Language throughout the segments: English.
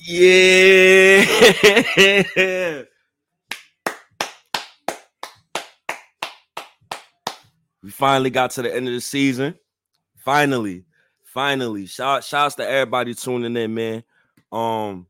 Yeah. We finally got to the end of the season. Finally. Finally. Shouts to everybody tuning in, man. Um,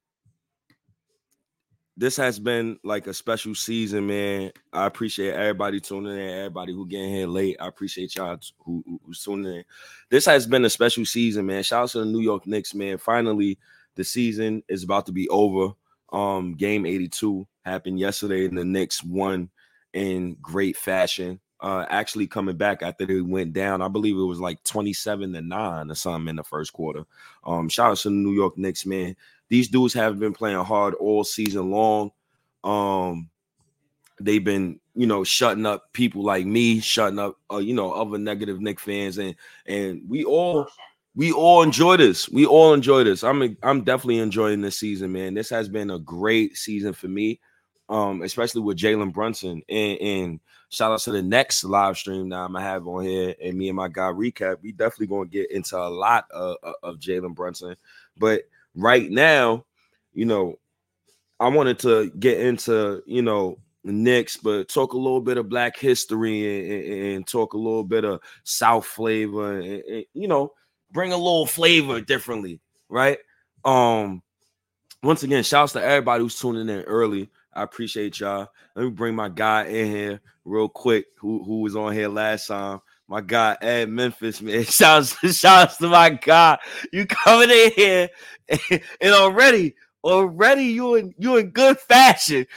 this has been like a special season, man. I appreciate everybody tuning in, everybody who getting here late. I appreciate y'all who's tuning in. This has been a special season, man. Shout out to the New York Knicks, man. Finally, the season is about to be over. Game 82 happened yesterday, and the Knicks won in great fashion. Actually coming back after they went down. I believe it was like 27-9 or something in the first quarter. Shout out to the New York Knicks, man. These dudes have been playing hard all season long. They've been, shutting up people like me, shutting up, other negative Knicks fans, and we all enjoy this. We all enjoy this. I'm definitely enjoying this season, man. This has been a great season for me, especially with Jalen Brunson. And shout out to the next live stream that I'm gonna have on here, and me and my guy Recap. We definitely gonna get into a lot of Jalen Brunson, but right now, I wanted to get into, the Knicks, but talk a little bit of Black history and talk a little bit of South flavor and bring a little flavor differently, right? Once again, shouts to everybody who's tuning in early. I appreciate y'all. Let me bring my guy in here real quick, who was on here last time. My guy Ed Memphis, man. Shouts to my guy. You coming in here and already you in good fashion.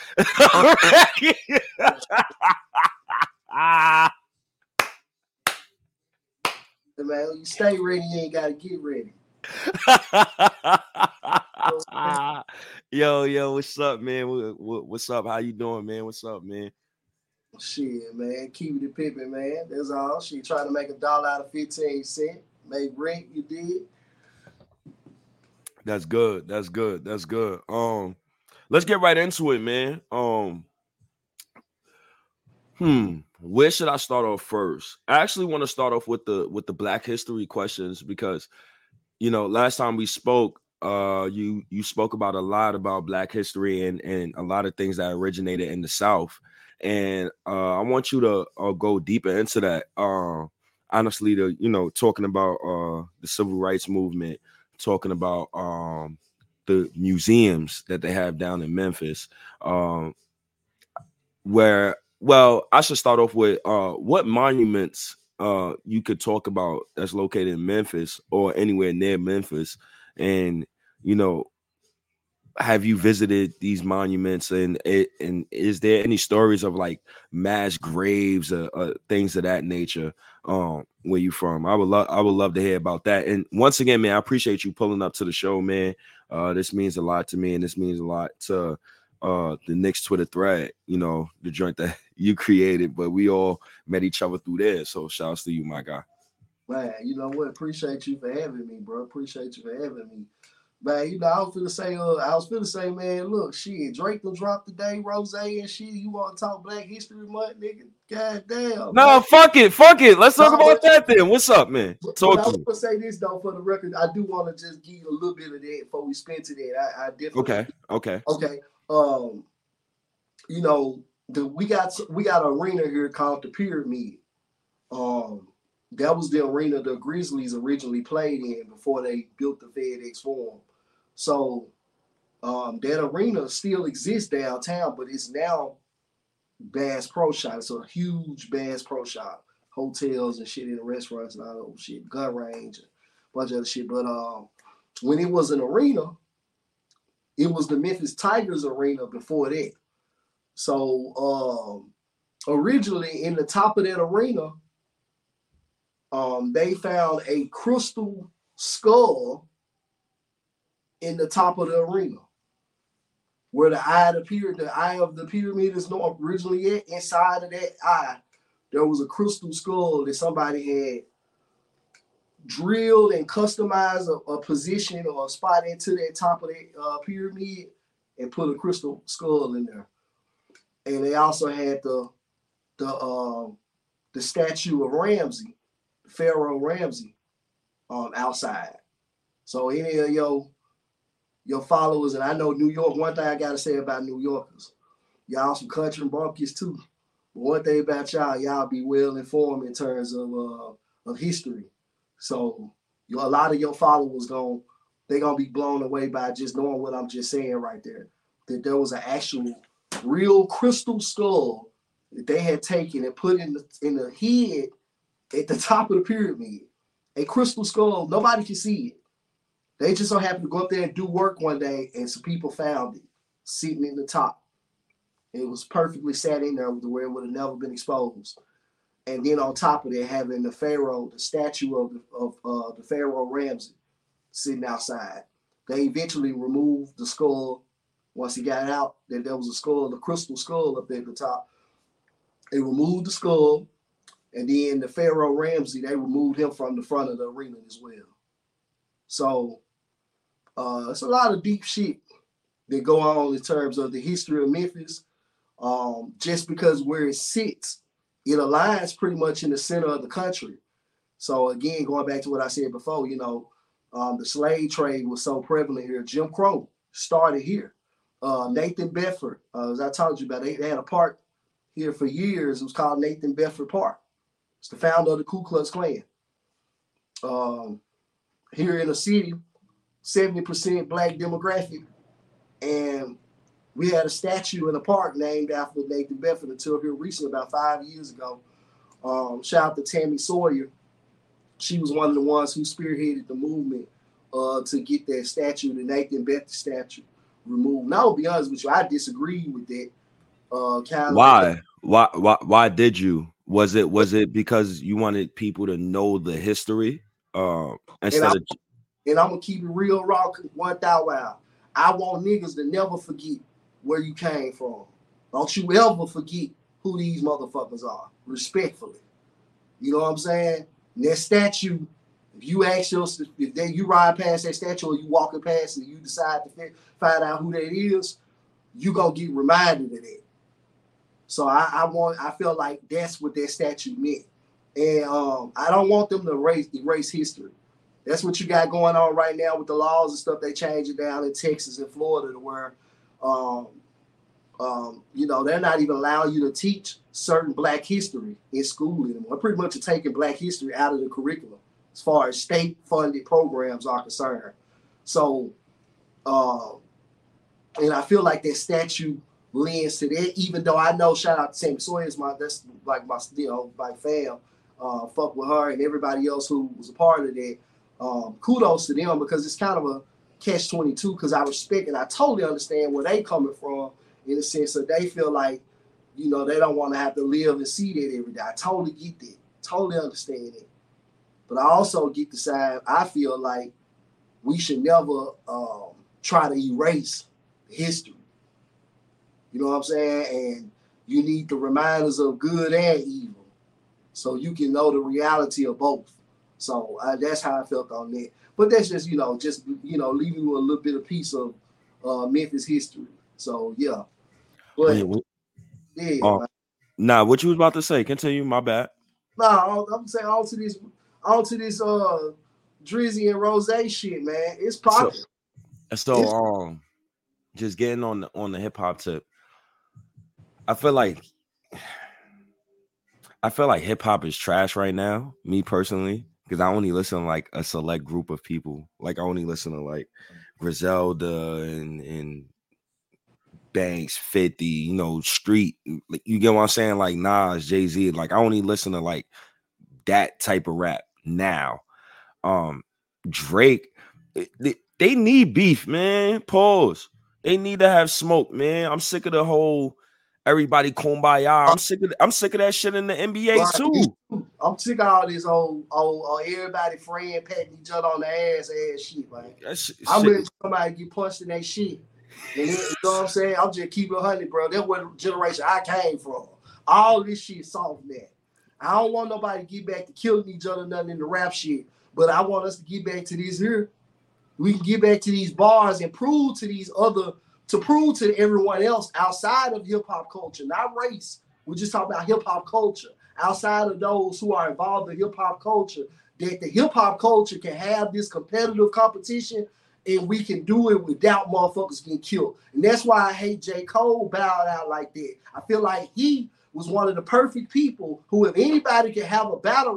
Man, you stay ready, you ain't gotta get ready. Yo, what's up, man? What's up? How you doing, man? What's up, man? Shit, man, keep it pimping, man. That's all. She trying to make $1 out of 15 cents. Make rent, you did. That's good. That's good. That's good. Let's get right into it, man. Where should I start off first? I actually want to start off with the Black history questions because last time we spoke, you spoke about a lot about Black history and a lot of things that originated in the South, and I want you to go deeper into that. Honestly, talking about the civil rights movement, talking about the museums that they have down in Memphis, where I should start off with what monuments you could talk about that's located in Memphis or anywhere near Memphis, and you know have you visited these monuments, and is there any stories of like mass graves or things of that nature where you from? I would love to hear about that. And once again, man, I appreciate you pulling up to the show, man. This means a lot to me, and this means a lot to the Knicks Twitter thread, the joint that you created, but we all met each other through there. So shouts to you, my guy. Man, you know what? Appreciate you for having me, bro. Appreciate you for having me. Man, I was finna say, man, look, shit, Drake done dropped today, Rose and shit. You want to talk Black History Month, nigga? God damn, No, man. fuck it. Let's talk No, about that then. What's up, man? but Talk I to want me. to say this though, for the record, I do want to just give you a little bit of that before we spin to that. I definitely Okay. okay. Um, you know, we got an arena here called the Pyramid. Um, that was the arena the Grizzlies originally played in before they built the FedEx Forum. So that arena still exists downtown, but it's now Bass Pro Shop. It's a huge Bass Pro Shop, hotels and shit in the restaurants and all that shit, gun range, and a bunch of other shit. But when it was an arena, it was the Memphis Tigers arena before that. So originally, in the top of that arena, they found a crystal skull in the top of the arena, where the eye of the pyramid is not originally at. Inside of that eye, there was a crystal skull that somebody had drilled and customized a position or a spot into that top of that pyramid and put a crystal skull in there. And they also had the statue of Ramsey, Pharaoh Ramsey, outside. So any of your followers, and I know New York, one thing I got to say about New Yorkers, y'all some country bumpkins too. But one thing about y'all be well informed in terms of history. So a lot of your followers they're gonna be blown away by just knowing what I'm just saying right there. That there was an actual real crystal skull that they had taken and put in the head at the top of the pyramid. A crystal skull, nobody can see it. They just so happened to go up there and do work one day, and some people found it sitting in the top. It was perfectly sat in there where it would have never been exposed. And then on top of it, having the pharaoh, the statue of the pharaoh Ramses sitting outside. They eventually removed the skull. Once he got out, that there was a skull, the crystal skull up there at the top. They removed the skull, and then the pharaoh Ramses, they removed him from the front of the arena as well. So it's a lot of deep shit that go on in terms of the history of Memphis. Just because where it sits, it aligns pretty much in the center of the country. So again, going back to what I said before, the slave trade was so prevalent here. Jim Crow started here. Nathan Bedford, as I told you about, they had a park here for years. It was called Nathan Bedford Park. It's the founder of the Ku Klux Klan. Here in the city, 70% black demographic, and we had a statue in a park named after Nathan Bedford until here recently, about 5 years ago. Shout out to Tammy Sawyer. She was one of the ones who spearheaded the movement to get that statue, the Nathan Bedford statue, removed. And I'll be honest with you, I disagree with that. Why? Why did you? Was it because you wanted people to know the history? Instead of, and I'm gonna keep it real raw 1,000. I want niggas to never forget where you came from. Don't you ever forget who these motherfuckers are, respectfully. You know what I'm saying? And that statue, if you ask yourself, if you ride past that statue or you walking past it and you decide to find out who that is, you gonna get reminded of that. So I feel like that's what that statue meant. And I don't want them to erase history. That's what you got going on right now with the laws and stuff. They change it down in Texas and Florida to where, they're not even allowing you to teach certain black history in school anymore. Pretty much taking black history out of the curriculum as far as state-funded programs are concerned. So, and I feel like that statue lends to that, even though I know, shout out to Sammy Sawyer, that's like my fam, fuck with her and everybody else who was a part of that. Kudos to them, because it's kind of a catch-22, because I respect and I totally understand where they coming from in the sense that they feel like, they don't want to have to live and see that every day. I totally get that. Totally understand it. But I also get the side, I feel like we should never try to erase history. You know what I'm saying? And you need the reminders of good and evil so you can know the reality of both. So that's how I felt on that. But that's just, leaving you a little bit of piece of Memphis history. So, yeah. But, nah, what you was about to say? Continue, my bad. Nah, I'm saying on to this Drizzy and Rose shit, man. It's popping. So just getting on the hip hop tip. I feel like hip hop is trash right now, me personally, because I only listen to like a select group of people. Like I only listen to like Griselda and Banks, 50, Street. You get what I'm saying? Like Nas, Jay-Z. Like I only listen to like that type of rap now. Drake, they need beef, man. Pause. They need to have smoke, man. I'm sick of the whole everybody kumbaya. I'm sick of that shit in the NBA too. I'm sick of all this old everybody friend patting each other on the ass shit, man. I'm ready for somebody to get punched in that shit. And then, you know what I'm saying? I'm just keeping it 100, bro. That's what generation I came from. All this shit soft now. I don't want nobody to get back to killing each other, nothing in the rap shit. But I want us to get back to this here. We can get back to these bars and prove to everyone else outside of hip hop culture, not race. We're just talking about hip hop culture. Outside of those who are involved in hip hop culture, that the hip hop culture can have this competitive competition and we can do it without motherfuckers getting killed. And that's why I hate J. Cole bowed out like that. I feel like he was one of the perfect people who, if anybody can have a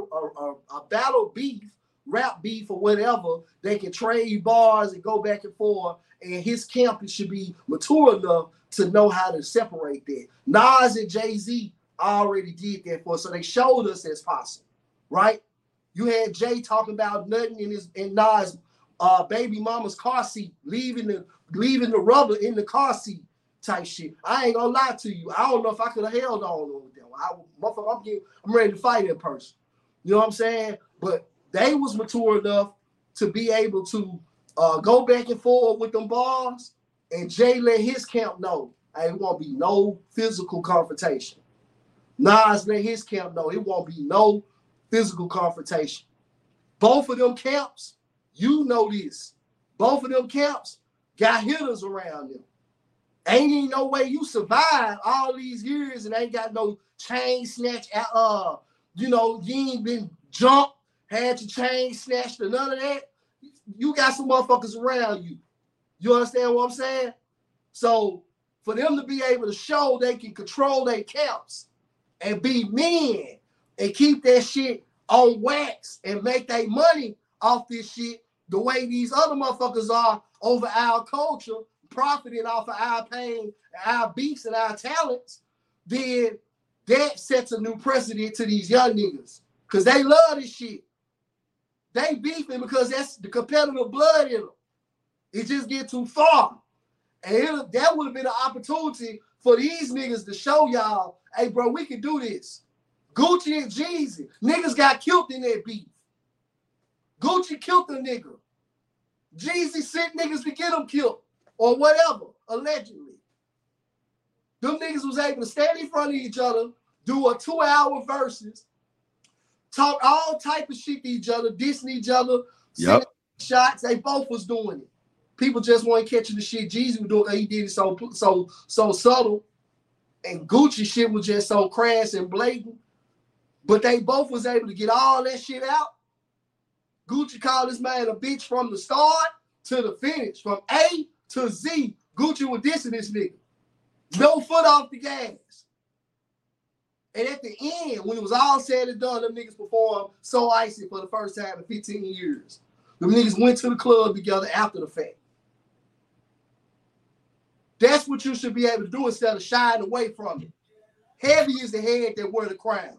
battle beef, rap beef or whatever, they can trade bars and go back and forth. And his camp should be mature enough to know how to separate that. Nas and Jay-Z already did that for us, so they showed us that's possible, right? You had Jay talking about nothing in Nas' baby mama's car seat, leaving the rubber in the car seat type shit. I ain't gonna lie to you. I don't know if I could have held on with them. I'm ready to fight in person. You know what I'm saying? But they was mature enough to be able to go back and forth with them bars, and Jay let his camp know it won't be no physical confrontation. Nas let his camp know it won't be no physical confrontation. Both of them camps, you know this, both of them camps got hitters around them. Ain't even no way you survive all these years and ain't got no chain snatch. You ain't been jumped, had your chain snatched or none of that. You got some motherfuckers around you. You understand what I'm saying? So for them to be able to show they can control their camps and be men and keep that shit on wax and make their money off this shit the way these other motherfuckers are over our culture, profiting off of our pain, our beefs, and our talents, then that sets a new precedent to these young niggas. Because they love this shit. They beefing because that's the competitive blood in them. It just get too far. And that would have been an opportunity for these niggas to show y'all, hey, bro, we can do this. Gucci and Jeezy, niggas got killed in that beef. Gucci killed the nigga. Jeezy sent niggas to get him killed or whatever, allegedly. Them niggas was able to stand in front of each other, do a 2-hour versus, talk all type of shit to each other, dissing each other, sending shots. They both was doing it. People just weren't catching the shit Jeezy was doing. He did it so subtle, and Gucci shit was just so crass and blatant. But they both was able to get all that shit out. Gucci called this man a bitch from the start to the finish, from A to Z. Gucci was dissing this nigga. No foot off the gas. And at the end, when it was all said and done, them niggas performed So Icy for the first time in 15 years. Them niggas went to the club together after the fact. That's what you should be able to do instead of shying away from it. Heavy is the head that wear the crown.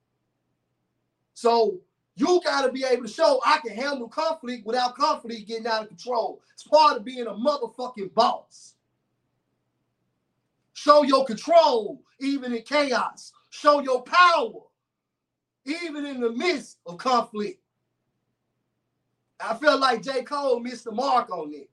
So you got to be able to show I can handle conflict without conflict getting out of control. It's part of being a motherfucking boss. Show your control even in chaos. Show your power even in the midst of conflict. I feel like J. Cole missed the mark on it.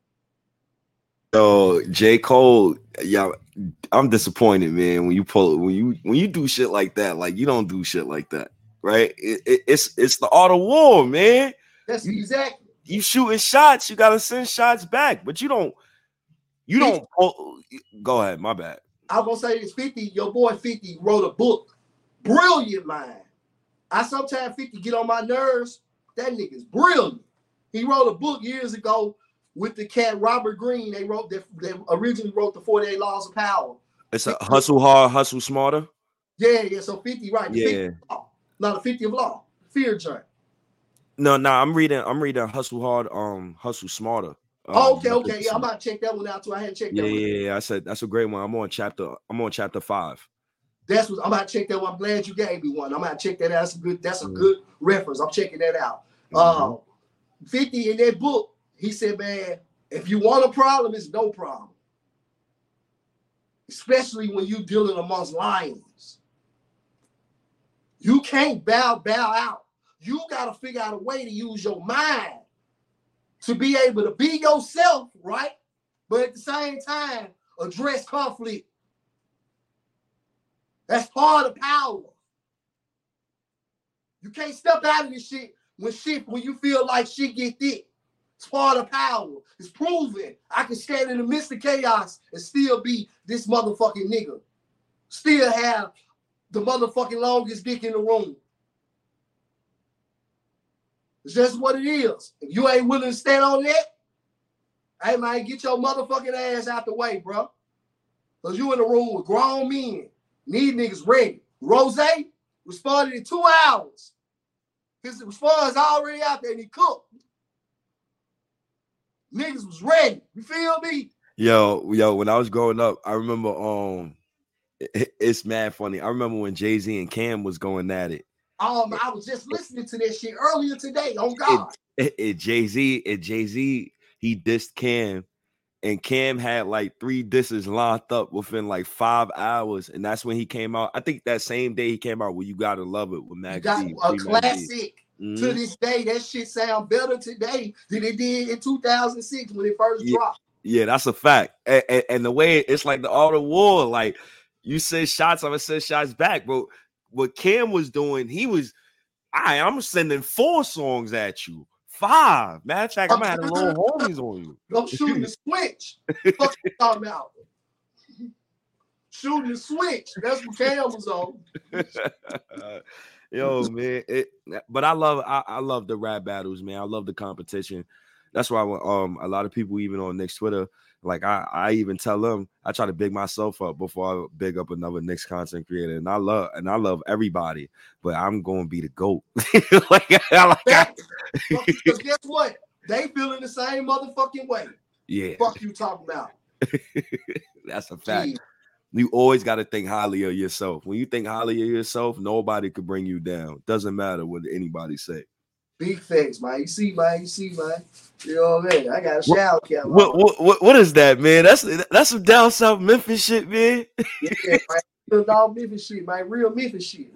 So J. Cole, yeah, I'm disappointed, man. When you do shit like that, like you don't do shit like that, right? It's the art of war, man. That's exactly. You shooting shots, you gotta send shots back, but you don't. Go ahead, my bad. I was gonna say this 50. Your boy 50 wrote a book, brilliant mind. I sometimes 50 get on my nerves. That nigga's brilliant. He wrote a book years ago with the cat Robert Greene. They originally wrote the 48 Laws of Power. It's a hustle hard, hustle smarter. Yeah. So 50, right? Yeah. 50 not a 50 of law. Fear joint. No. I'm reading Hustle Hard, Hustle Smarter. Okay. Yeah, I'm about to check that one out too. I hadn't checked that one. Yeah. I said that's a great one. I'm on chapter 5. That's what I'm about to check that one. I'm glad you gave me one. I'm about to check that out. That's a good reference. I'm checking that out. 50 in that book, he said, man, if you want a problem, it's no problem. Especially when you're dealing amongst lions. You can't bow out. You got to figure out a way to use your mind to be able to be yourself, right? But at the same time, address conflict. That's part of power. You can't step out of this shit when you feel like shit get thick. It's part of power. It's proven. I can stand in the midst of chaos and still be this motherfucking nigga. Still have the motherfucking longest dick in the room. It's just what it is. If you ain't willing to stand on that, Hey, man, get your motherfucking ass out the way, bro. Because you in the room with grown men. These niggas ready. Rose responded in 2 hours. His response already out there and he cooked. Niggas was ready. You feel me? Yo, when I was growing up, I remember it's mad funny. I remember when Jay-Z and Cam was going at it. I was just listening to that shit earlier today. Oh God. Jay-Z, he dissed Cam, and Cam had like 3 disses lined up within like 5 hours, and that's when he came out. I think that same day he came out with "You Gotta Love It" with Max D. A classic. Mm-hmm. To this day, that shit sound better today than it did in 2006 when it first dropped. Yeah, that's a fact. And the way it's like the art of war, like you said shots, I'm gonna send shots back. But what Cam was doing, he was, I'm sending 4 songs at you. 5. Matter of fact, I'm gonna have a little homies on you. I'm shooting the switch. Fuck you talking about? Shooting the switch. That's what Cam was on. Yo, man. But I love the rap battles, man. I love the competition. That's why a lot of people, even on Knicks Twitter, like I even tell them, I try to big myself up before I big up another Knicks content creator. And I love everybody, but I'm gonna be the GOAT. Because guess what? They feeling the same motherfucking way. Yeah. Fuck you talking about. That's a fact. Jeez. You always got to think highly of yourself. When you think highly of yourself, nobody could bring you down. Doesn't matter what anybody say. Big facts, man. You see, man. You know what I mean? I got a shower cap. What is that, man? That's some down south Memphis shit, man. Yeah, man. Real dog Memphis shit, man. Real Memphis shit.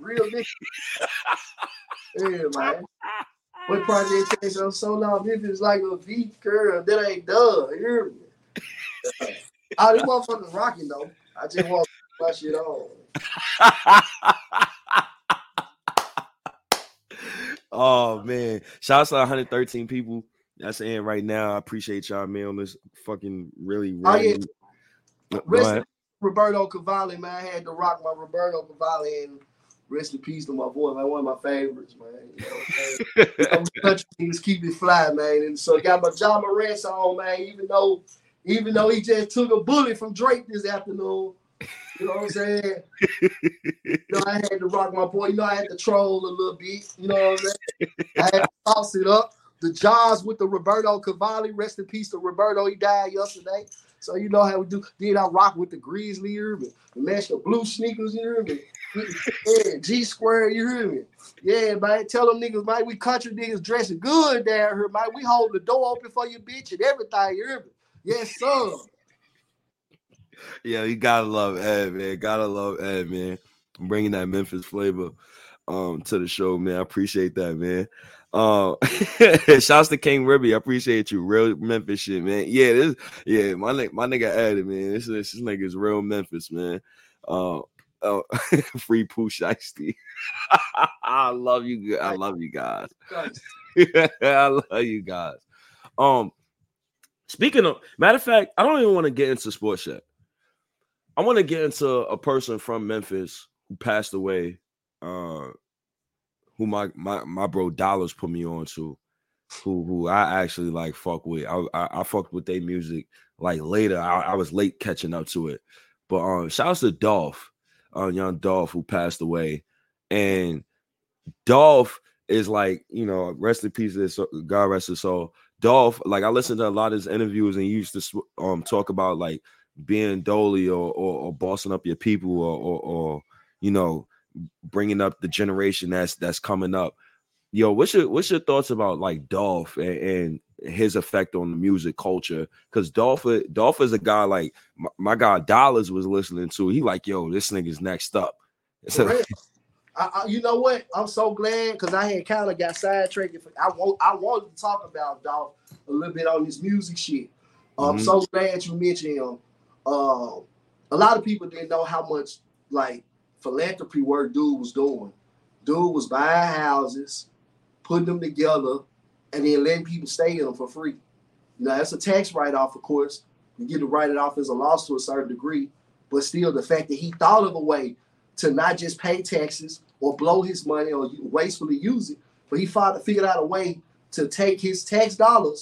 Yeah, man. What project takes on so long? Memphis like a beat girl that ain't done. You hear me? Oh, this motherfucker's rocking though. I just want my shit on. Oh man, shouts out 113 people that's in right now. I appreciate y'all, man, on this fucking really. Rest in Roberto Cavalli, man. I had to rock my Roberto Cavalli, and rest in peace to my boy, man. One of my favorites, man. You know, country niggas keep it fly, man. And so got my John Morant on, man. Even though he just took a bullet from Drake this afternoon. You know what I'm saying? You know, I had to rock my boy. You know, I had to troll a little bit. You know what I'm saying? I had to toss it up. The Jaws with the Roberto Cavalli. Rest in peace to Roberto. He died yesterday. So you know how we do. Then I rock with the Grizzly. You hear me? The match the blue sneakers. You hear me? Yeah, G Square. You hear me? Yeah, man. Tell them niggas, man, we country niggas dressing good down here, man. We hold the door open for you, bitch, and everything. You hear me? Yes, sir. Yeah, you gotta love Ed, man. Gotta love Ed, man. I'm bringing that Memphis flavor to the show, man. I appreciate that, man. Shouts to King Ribby. I appreciate you. Real Memphis shit, man. Yeah, my nigga Ed, man. This nigga is real Memphis, man. Free Pooh Shiesty. I love you. I love you guys. I love you guys. Speaking of, matter of fact, I don't even want to get into sports yet. I want to get into a person from Memphis who passed away, who my bro Dollars put me on to, who I actually like fuck with. I fucked with their music like later. I was late catching up to it. But shout out to Dolph, young Dolph, who passed away. And Dolph is like, you know, rest in peace, God rest his soul. Dolph, like I listened to a lot of his interviews, and he used to talk about like being dolly or bossing up your people or you know, bringing up the generation that's coming up. Yo, what's your thoughts about like Dolph and his effect on the music culture? Because Dolph is a guy like my guy Dollars was listening to. He like, yo, this nigga's next up. So, you know what? I'm so glad because I had kind of got sidetracked. I wanted to talk about Dolph a little bit on this music shit. I'm so glad you mentioned him. A lot of people didn't know how much like philanthropy work dude was doing. Dude was buying houses, putting them together, and then letting people stay in them for free. Now that's a tax write-off, of course. You get to write it off as a loss to a certain degree, but still the fact that he thought of a way to not just pay taxes or blow his money or wastefully use it, but he figured out a way to take his tax dollars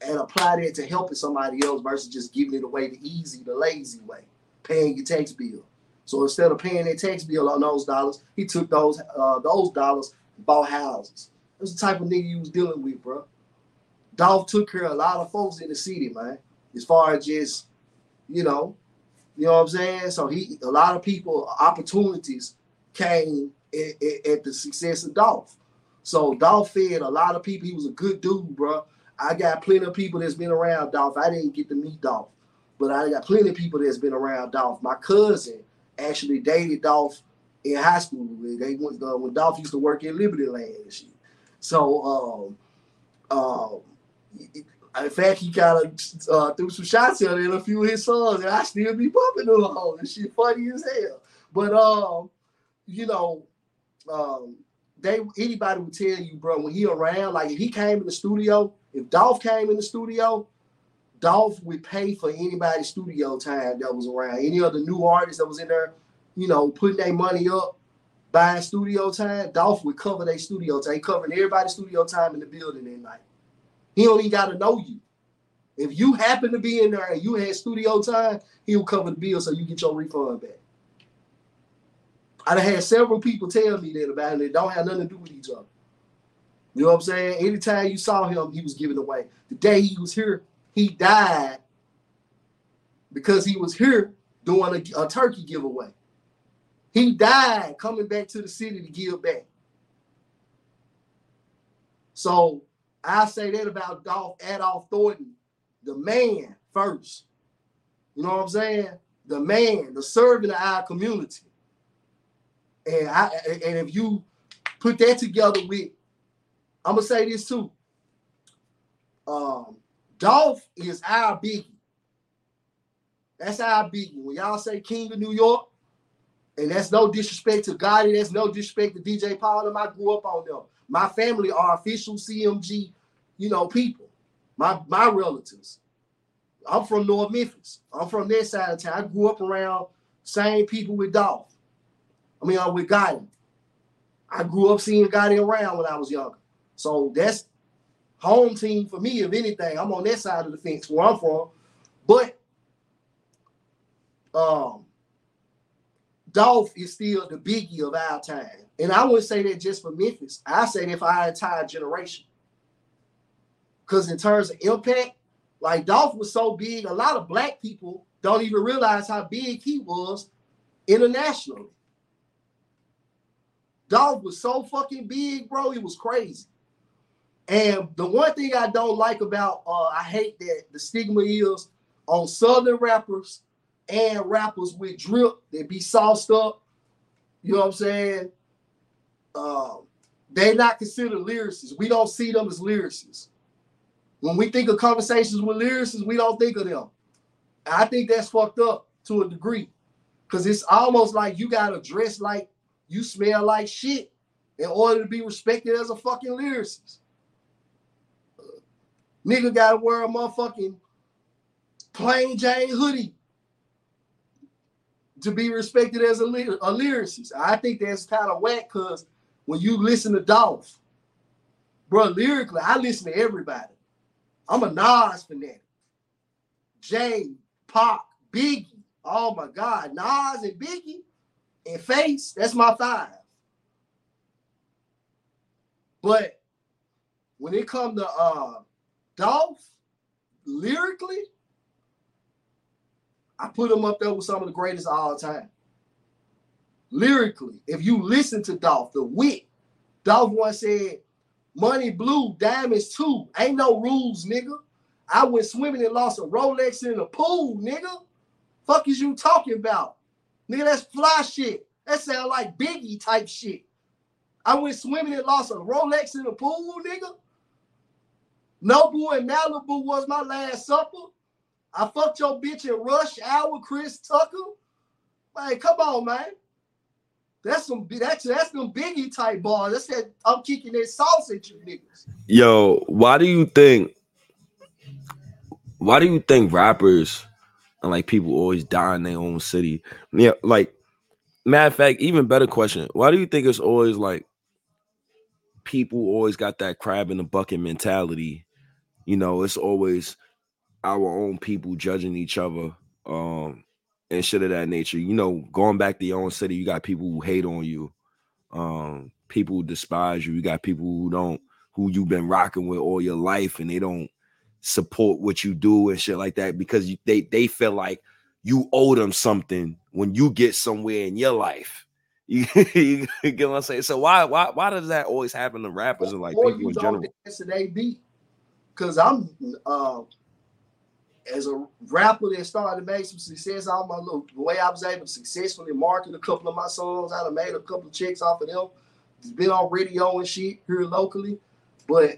and apply that to helping somebody else versus just giving it away the lazy way, paying your tax bill. So instead of paying that tax bill on those dollars, he took those dollars and bought houses. That's the type of nigga you was dealing with, bro. Dolph took care of a lot of folks in the city, man. As far as just, you know what I'm saying? So a lot of people, opportunities came at the success of Dolph. So Dolph fed a lot of people. He was a good dude, bro. I got plenty of people that's been around Dolph. I didn't get to meet Dolph, but I got plenty of people that's been around Dolph. My cousin actually dated Dolph in high school. They went when Dolph used to work in Liberty Land and shit. So, in fact, he kind of threw some shots at it in a few of his songs, and I still be bumping them hoes. This shit funny as hell. But anybody would tell you, bro, when he around, like if he came in the studio, if Dolph came in the studio, Dolph would pay for anybody's studio time that was around. Any other new artists that was in there, putting their money up, buying studio time, Dolph would cover their studio time. He covered everybody's studio time in the building that night. He don't even got to know you. If you happen to be in there and you had studio time, he'll cover the bill so you get your refund back. I done had several people tell me that about it. They don't have nothing to do with each other. You know what I'm saying? Anytime you saw him, he was giving away. The day he was here, he died because he was here doing a turkey giveaway. He died coming back to the city to give back. So I say that about Adolph Thornton, the man first. You know what I'm saying? The man, the servant of our community. And if you put that together with, I'm gonna say this too. Dolph is our Biggie. That's our Biggie. When y'all say King of New York, and that's no disrespect to Gotti, that's no disrespect to DJ Paul. I grew up on them. My family are official CMG, people. My relatives. I'm from North Memphis. I'm from that side of town. I grew up around same people with Dolph. With Gotti. I grew up seeing Gotti around when I was younger. So that's home team for me, if anything. I'm on that side of the fence where I'm from. But Dolph is still the Biggie of our time. And I wouldn't say that just for Memphis. I say that for our entire generation. Because in terms of impact, like Dolph was so big, a lot of black people don't even realize how big he was internationally. Dolph was so fucking big, bro. It was crazy. And the one thing I don't like about, I hate that the stigma is on Southern rappers and rappers with drip that be sauced up. You know what I'm saying? They're not considered lyricists. We don't see them as lyricists. When we think of conversations with lyricists, we don't think of them. I think that's fucked up to a degree. Because it's almost like you got to dress like you smell like shit in order to be respected as a fucking lyricist. Nigga got to wear a motherfucking plain Jane hoodie to be respected as a lyricist. I think that's kind of whack because when you listen to Dolph, bro, lyrically, I listen to everybody. I'm a Nas fanatic. Jay, Pac, Biggie. Oh my God, Nas and Biggie and Face, that's my five. But when it comes to Dolph, lyrically, I put him up there with some of the greatest of all time. Lyrically, if you listen to Dolph, the wit, Dolph once said, money blue, diamonds too. Ain't no rules, nigga. I went swimming and lost a Rolex in the pool, nigga. Fuck is you talking about? Nigga, that's fly shit. That sound like Biggie type shit. I went swimming and lost a Rolex in the pool, nigga. Nobu and Malibu was my last supper. I fucked your bitch in Rush Hour, Chris Tucker. Like, come on, man. That's them Biggie type bars. That's that I'm kicking that sauce at you niggas. Yo, why do you think rappers and like people always die in their own city? Yeah, like matter of fact, even better question. Why do you think it's always like people always got that crab in the bucket mentality you know, it's always our own people judging each other, and shit of that nature. You know, going back to your own city, you got people who hate on you, people who despise you. You got people who you've been rocking with all your life, and they don't support what you do and shit like that because they feel like you owe them something when you get somewhere in your life. You get what I'm saying? So why does that always happen to rappers and like people in general? Dance to they beat. Cause I'm as a rapper that started to make some success out of my little the way I was able to successfully market a couple of my songs. I done made a couple of checks off of them. It's been on radio and shit here locally. But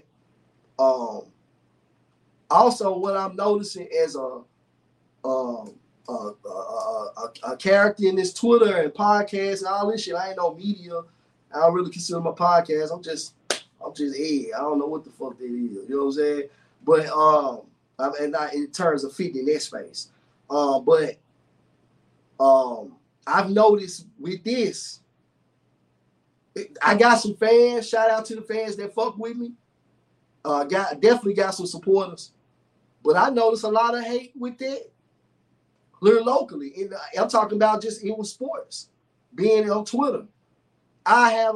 also what I'm noticing as a character in this Twitter and podcast and all this shit. I ain't no media. I don't really consider my podcast. I'm just Ed. I don't know what the fuck that is. You know what I'm saying? But and not in terms of fitting in that space. But I've noticed with this, I got some fans. Shout out to the fans that fuck with me. Definitely got some supporters. But I noticed a lot of hate with that. Here locally. I'm talking about just in with sports. Being on Twitter. I have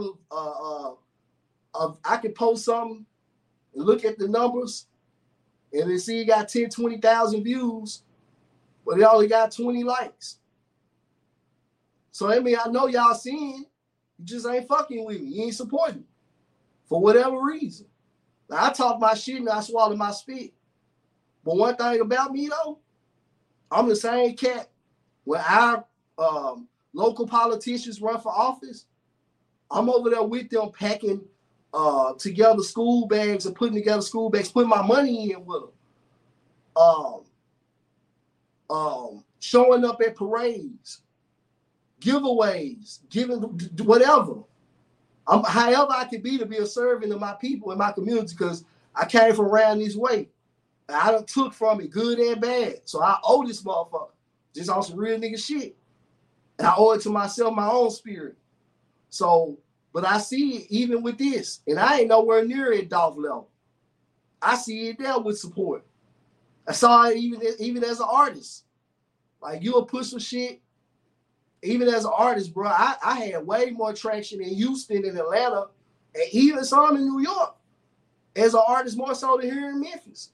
I can post something and look at the numbers and then see it got 10, 20,000 views, but it only got 20 likes. So I mean, I know y'all seeing, you just ain't fucking with me. You ain't supporting for whatever reason. Now, I talk my shit and I swallow my spit. But one thing about me though, I'm the same cat. When our local politicians run for office, I'm over there with them packing together school bags and putting together school bags, putting my money in with them. Showing up at parades, giveaways, giving whatever. However I can be to be a servant of my people in my community because I came from around this way. I done took from it good and bad. So I owe this motherfucker. Just on some real nigga shit. And I owe it to myself, my own spirit. So, but I see it even with this. And I ain't nowhere near at Dolph level. I see it there with support. I saw it even as an artist. Like you'll push some shit. Even as an artist, bro, I had way more traction in Houston and Atlanta and even some in New York as an artist more so than here in Memphis.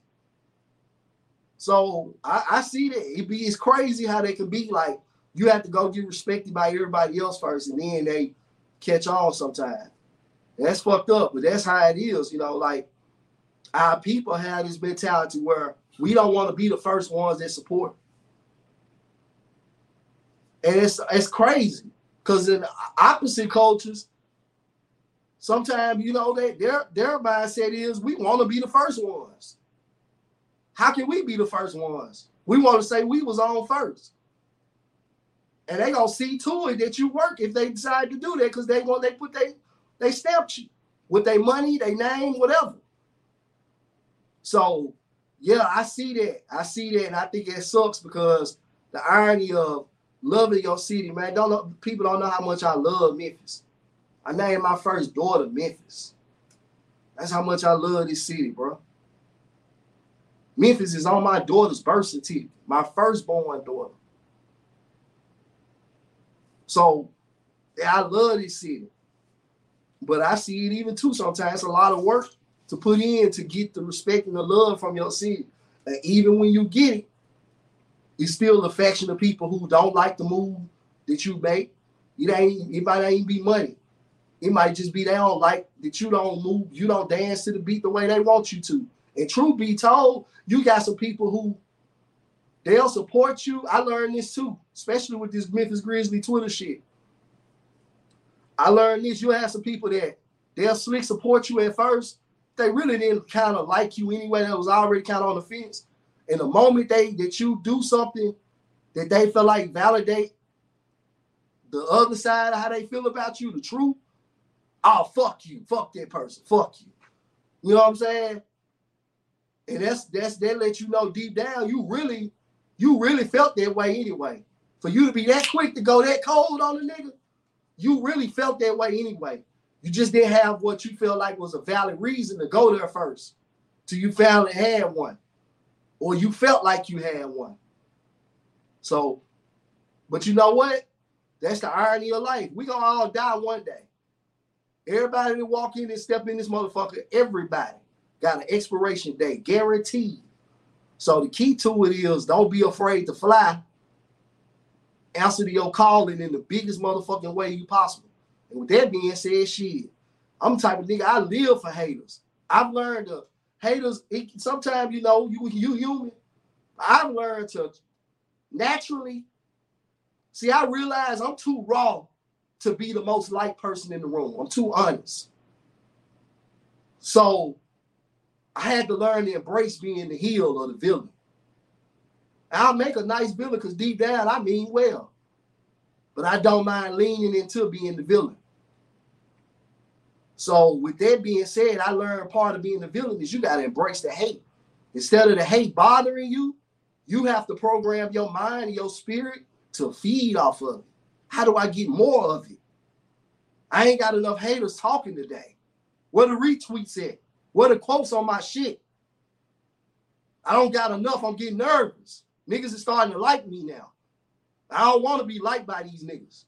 So I see that it's crazy how they can be like you have to go get respected by everybody else first, and then they catch on sometimes. That's fucked up, but that's how it is. You know, like our people have this mentality where we don't want to be the first ones that support, and it's crazy because in opposite cultures, sometimes you know their mindset is we want to be the first ones. How can we be the first ones? We want to say we was on first. And they gonna see to it that you work if they decide to do that because they stamped you with their money, their name, whatever. So yeah, I see that. And I think it sucks because the irony of loving your city, man. People don't know how much I love Memphis. I named my first daughter Memphis. That's how much I love this city, bro. Memphis is on my daughter's birth certificate, my firstborn daughter. So, yeah, I love this city. But I see it even too sometimes. It's a lot of work to put in to get the respect and the love from your city. And even when you get it, it's still a faction of people who don't like the move that you make. It might not even be money. It might just be they don't like that you don't move, you don't dance to the beat the way they want you to. And truth be told, you got some people who they'll support you. I learned this too, especially with this Memphis Grizzlies Twitter shit. I learned this. You'll have some people that they'll slick support you at first. They really didn't kind of like you anyway. That was already kind of on the fence. And the moment that you do something that they feel like validate the other side of how they feel about you, the truth, oh, fuck you. Fuck that person. Fuck you. You know what I'm saying? And that lets you know deep down you really felt that way anyway. For you to be that quick to go that cold on the nigga, you really felt that way anyway. You just didn't have what you felt like was a valid reason to go there first. till you finally had one, or you felt like you had one. So, but you know what? That's the irony of life. We gonna all die one day. Everybody that walk in and step in this motherfucker, everybody got an expiration date, guaranteed. So the key to it is don't be afraid to fly. Answer to your calling in the biggest motherfucking way you possible. And with that being said, shit, I'm the type of nigga, I live for haters. I've learned to haters, sometimes, you know, you human. I've learned to naturally, see, I realize I'm too raw to be the most liked person in the room. I'm too honest. So I had to learn to embrace being the heel or the villain. I'll make a nice villain because deep down I mean well. But I don't mind leaning into being the villain. So with that being said, I learned part of being the villain is you got to embrace the hate. Instead of the hate bothering you, you have to program your mind and your spirit to feed off of it. How do I get more of it? I ain't got enough haters talking today. Where the retweets at? Where the quotes on my shit? I don't got enough. I'm getting nervous. Niggas is starting to like me now. I don't want to be liked by these niggas.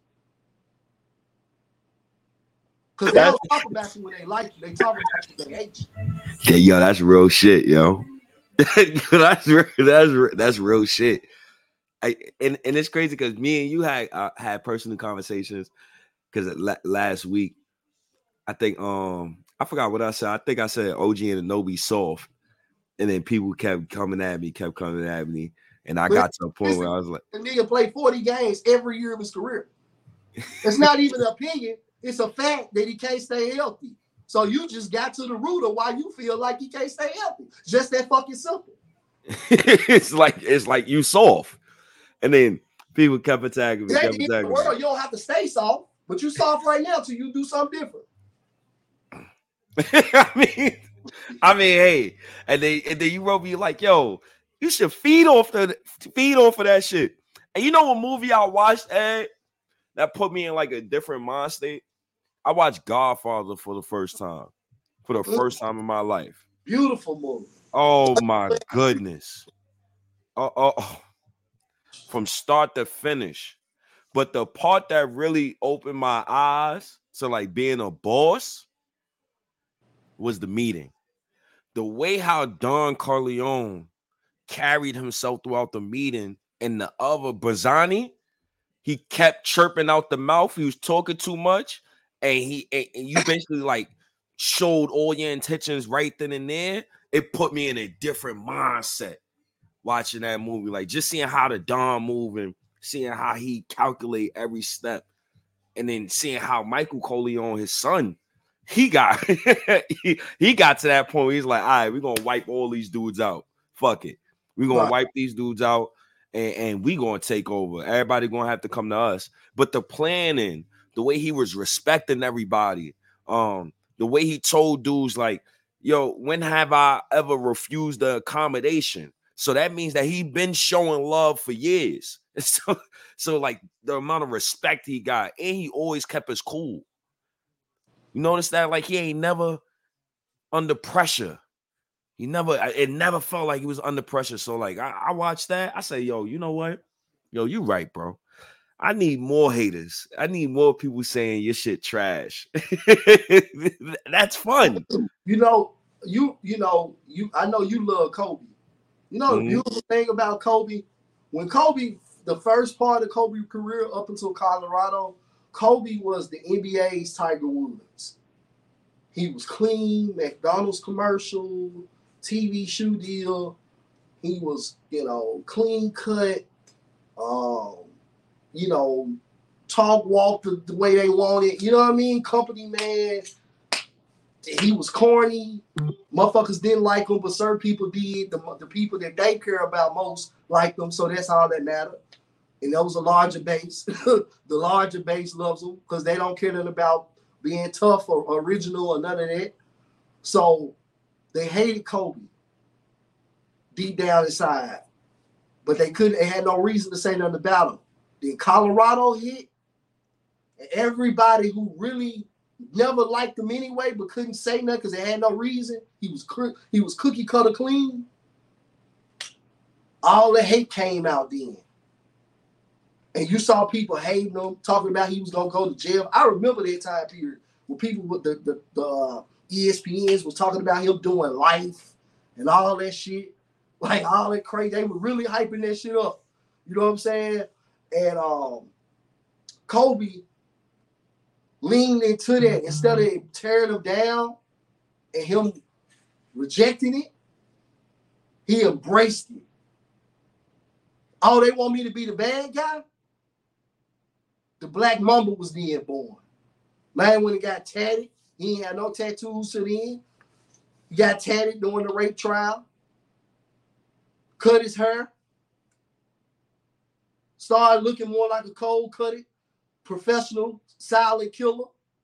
Because they don't talk about you when they like you. They talk about you when they hate you. Yeah, yo, that's real shit, yo. that's real shit. And it's crazy because me and you had personal conversations because last week, I think I forgot what I said. I think I said OG and Anobi soft. And then people kept coming at me, and I got to a point where I was like, the nigga played 40 games every year of his career. It's not even an opinion. It's a fact that he can't stay healthy. So you just got to the root of why you feel like he can't stay healthy. Just that fucking simple. it's like you soft. And then people kept attacking me. In the world, you don't have to stay soft, but you soft right now till you do something different. I mean, hey, and then you wrote me like, yo, you should feed off of that shit. And you know what movie I watched, Ed, that put me in like a different mind state? I watched Godfather for the first time. For the first time in my life. Beautiful movie. Oh my goodness. From start to finish. But the part that really opened my eyes to like being a boss was the meeting. The way how Don Corleone carried himself throughout the meeting, and the other Bazzani, he kept chirping out the mouth. He was talking too much, and you basically like showed all your intentions right then and there. It put me in a different mindset watching that movie, like just seeing how the Don moving, seeing how he calculate every step, and then seeing how Michael Corleone, his son, he got he got to that point where he's like, all right, we're gonna wipe all these dudes out. Fuck it. We're gonna wipe these dudes out and we gonna take over. Everybody gonna have to come to us. But the planning, the way he was respecting everybody, the way he told dudes like, yo, when have I ever refused the accommodation? So that means that he been showing love for years. So like the amount of respect he got, and he always kept his cool. You notice that? Like he ain't never under pressure. It never felt like he was under pressure. So like I watched that. I say, yo, you know what? Yo, you right, bro. I need more haters. I need more people saying your shit trash. That's fun. I know you love Kobe. You know the beautiful thing about Kobe? When Kobe, the first part of Kobe's career up until Colorado, Kobe was the NBA's Tiger Woods. He was clean, McDonald's commercial, TV shoe deal. He was, clean cut, talk, walk the way they wanted. You know what I mean? Company man. He was corny. Motherfuckers didn't like him, but certain people did. The people that they care about most liked him, so that's all that mattered. And that was a larger base. The larger base loves him because they don't care nothing about being tough or original or none of that. So they hated Kobe deep down inside. But they had no reason to say nothing about him. Then Colorado hit, and everybody who really never liked him anyway, but couldn't say nothing because it had no reason. He was cookie cutter clean. All the hate came out then. And you saw people hating him, talking about he was going to go to jail. I remember that time period when people with the ESPNs was talking about him doing life and all that shit. Like all that crazy. They were really hyping that shit up. You know what I'm saying? And Kobe leaned into that instead of tearing him down and him rejecting it. He embraced it. Oh, they want me to be the bad guy? The Black Mamba was then born. Man, when he got tatted, he ain't had no tattoos to the end. He got tatted during the rape trial. Cut his hair. Started looking more like a cold-cutted, professional silent killer.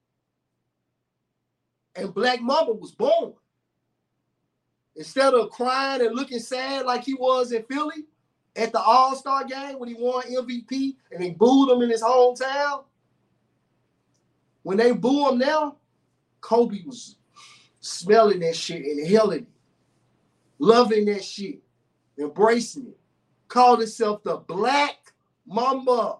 And Black Mamba was born. Instead of crying and looking sad like he was in Philly at the All-Star game when he won MVP and they booed him in his hometown, when they boo him now, Kobe was smelling that shit, inhaling it, loving that shit, embracing it. Called himself the Black Mamba.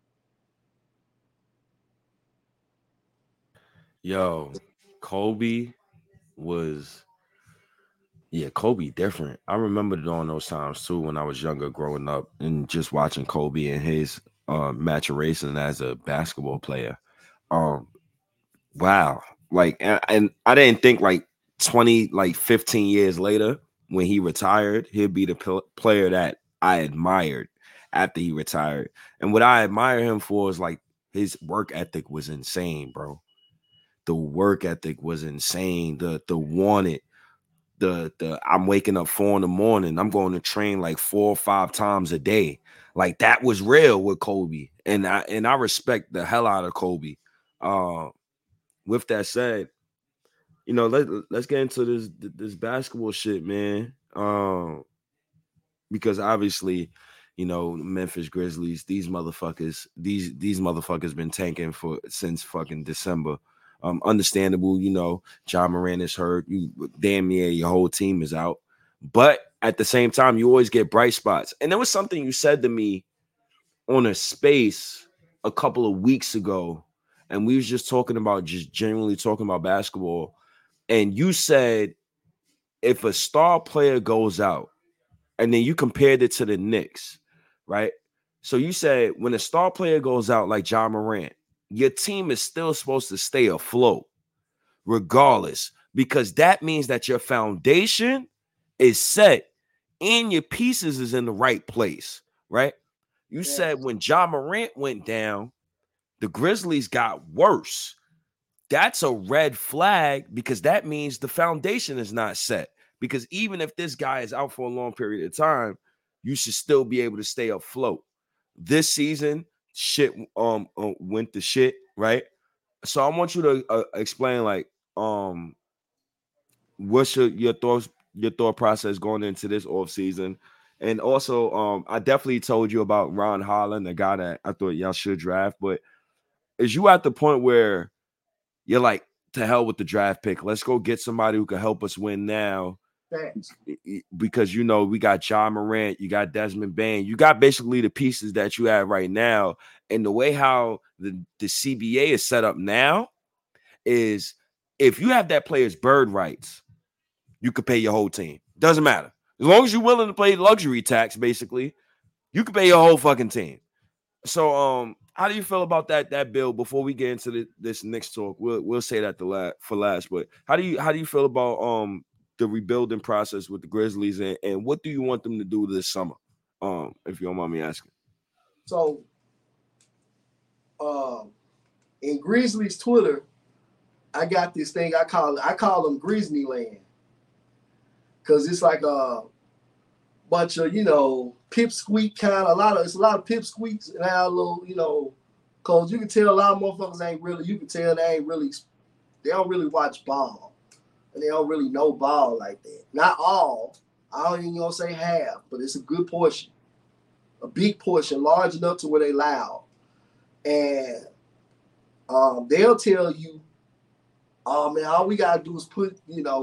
Yo, Kobe was, Kobe different. I remember during those times too when I was younger growing up and just watching Kobe and his maturation as a basketball player. Wow. Like, and I didn't think like 15 years later when he retired, he'd be the player that I admired after he retired. And what I admire him for is like his work ethic was insane, bro. The work ethic was insane. The wanted, the I'm waking up 4 a.m. I'm going to train like 4 or 5 times a day. Like that was real with Kobe. And I respect the hell out of Kobe. With that said, let's get into this basketball shit, man. Because obviously, Memphis Grizzlies, these motherfuckers been tanking since fucking December. Understandable, Ja Morant is hurt. You damn near your whole team is out. But at the same time, you always get bright spots. And there was something you said to me on a space a couple of weeks ago, and we was just generally talking about basketball. And you said if a star player goes out, and then you compared it to the Knicks, right? So you said when a star player goes out like Ja Morant, your team is still supposed to stay afloat regardless, because that means that your foundation is set and your pieces is in the right place, right? You said when Ja Morant went down, the Grizzlies got worse. That's a red flag because that means the foundation is not set. Because even if this guy is out for a long period of time, you should still be able to stay afloat. This season, shit went to shit, right? So I want you to explain, like, what's your thought process going into this off season, and also I definitely told you about Ron Holland, the guy that I thought y'all should draft. But is you at the point where you're like, to hell with the draft pick, let's go get somebody who can help us win now? Thanks. Because we got Ja Morant, you got Desmond Bane, you got basically the pieces that you have right now. And the way how the CBA is set up now is if you have that player's bird rights, you could pay your whole team. Doesn't matter. As long as you're willing to pay luxury tax, basically, you can pay your whole fucking team. So how do you feel about that bill before we get into this next talk? We'll say that for last, but how do you feel about the rebuilding process with the Grizzlies, and what do you want them to do this summer? If you don't mind me asking. So in Grizzlies Twitter, I got this thing I call them Grizzly Land. Cause it's like a bunch of, pipsqueak kind of it's a lot of pipsqueaks and a little, cause you can tell a lot of motherfuckers they don't really watch ball. And they don't really know ball like that. Not all. I don't even gonna say half, but it's a good portion. A big portion, large enough to where they loud. And they'll tell you oh man, all we gotta do is put,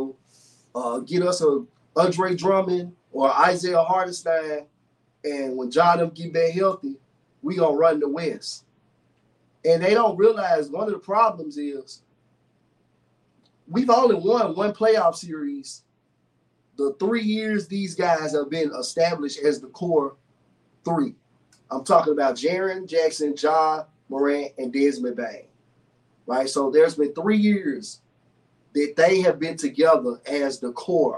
get us a Andre Drummond or Isaiah Hartenstein, and when John them get back healthy, we gonna run the West. And they don't realize one of the problems is we've only won one playoff series the 3 years these guys have been established as the core three. I'm talking about Jaren Jackson, Ja Morant, and Desmond Bane. Right? So there's been 3 years that they have been together as the core.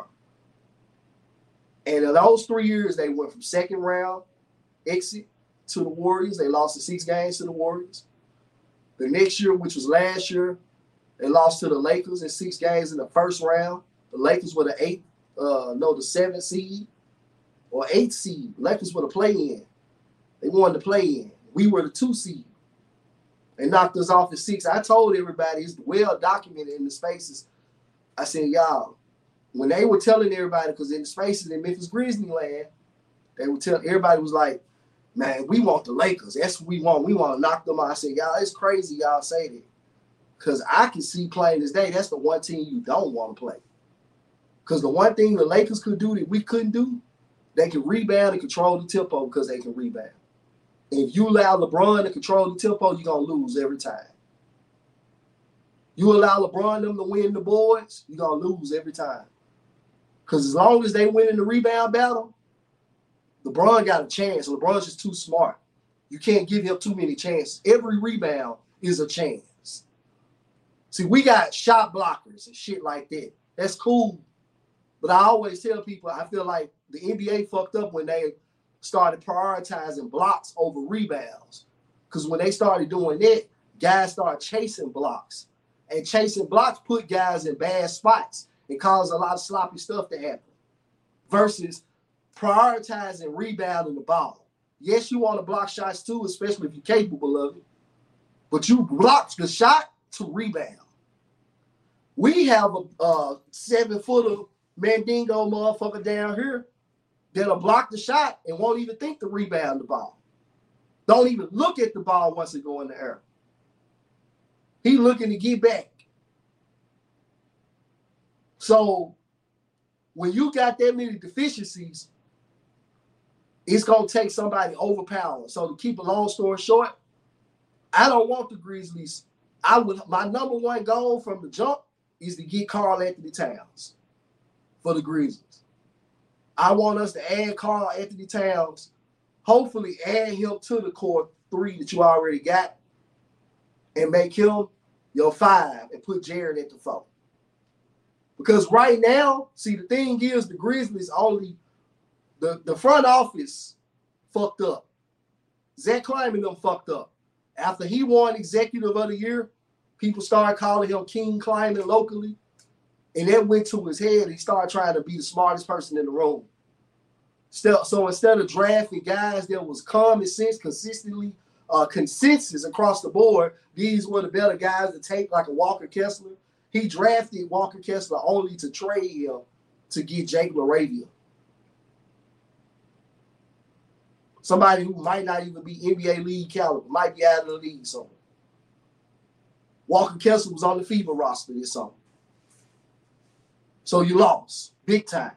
And in those 3 years, they went from second round exit to the Warriors. They lost the 6 games to the Warriors. The next year, which was last year, they lost to the Lakers in 6 games in the first round. The Lakers were the 7th seed or 8th seed. Lakers were the play-in. They wanted to play in. We were the 2 seed. They knocked us off at 6. I told everybody, it's well documented in the spaces. I said, y'all, when they were telling everybody, because in the spaces in Memphis Grizzly land, they would tell everybody was like, man, we want the Lakers. That's what we want. We want to knock them out. I said, y'all, it's crazy y'all say that. Because I can see playing this day, that's the one team you don't want to play. Because the one thing the Lakers could do that we couldn't do, they can rebound and control the tempo because they can rebound. If you allow LeBron to control the tempo, you're going to lose every time. You allow LeBron them to win the boards, you're going to lose every time. Because as long as they win in the rebound battle, LeBron got a chance. LeBron's just too smart. You can't give him too many chances. Every rebound is a chance. See, we got shot blockers and shit like that. That's cool. But I always tell people, I feel like the NBA fucked up when they started prioritizing blocks over rebounds. Because when they started doing that, guys started chasing blocks. And chasing blocks put guys in bad spots and caused a lot of sloppy stuff to happen. Versus prioritizing rebounding the ball. Yes, you want to block shots too, especially if you're capable of it. But you block the shot to rebound. We have a 7-footer Mandingo motherfucker down here that'll block the shot and won't even think to rebound the ball. Don't even look at the ball once it go in the air. He looking to get back. So when you got that many deficiencies, it's going to take somebody overpowering. So to keep a long story short, I don't want the Grizzlies. My number one goal from the jump is to get Karl-Anthony Towns for the Grizzlies. I want us to add Karl-Anthony Towns, hopefully add him to the core 3 that you already got, and make him your 5 and put Jaren at the 4. Because right now, see, the thing is the Grizzlies only the front office fucked up. Zach Kleiman them fucked up. After he won Executive of the Year, people started calling him King Kleiman locally. And that went to his head. He started trying to be the smartest person in the room. So instead of drafting guys that was common sense, consistently consensus across the board, these were the better guys to take, like a Walker Kessler. He drafted Walker Kessler only to trade him to get Jake LaRavia. Somebody who might not even be NBA league caliber, might be out of the league somewhere. Walker Kessler was on the FIBA roster this summer. So you lost big time.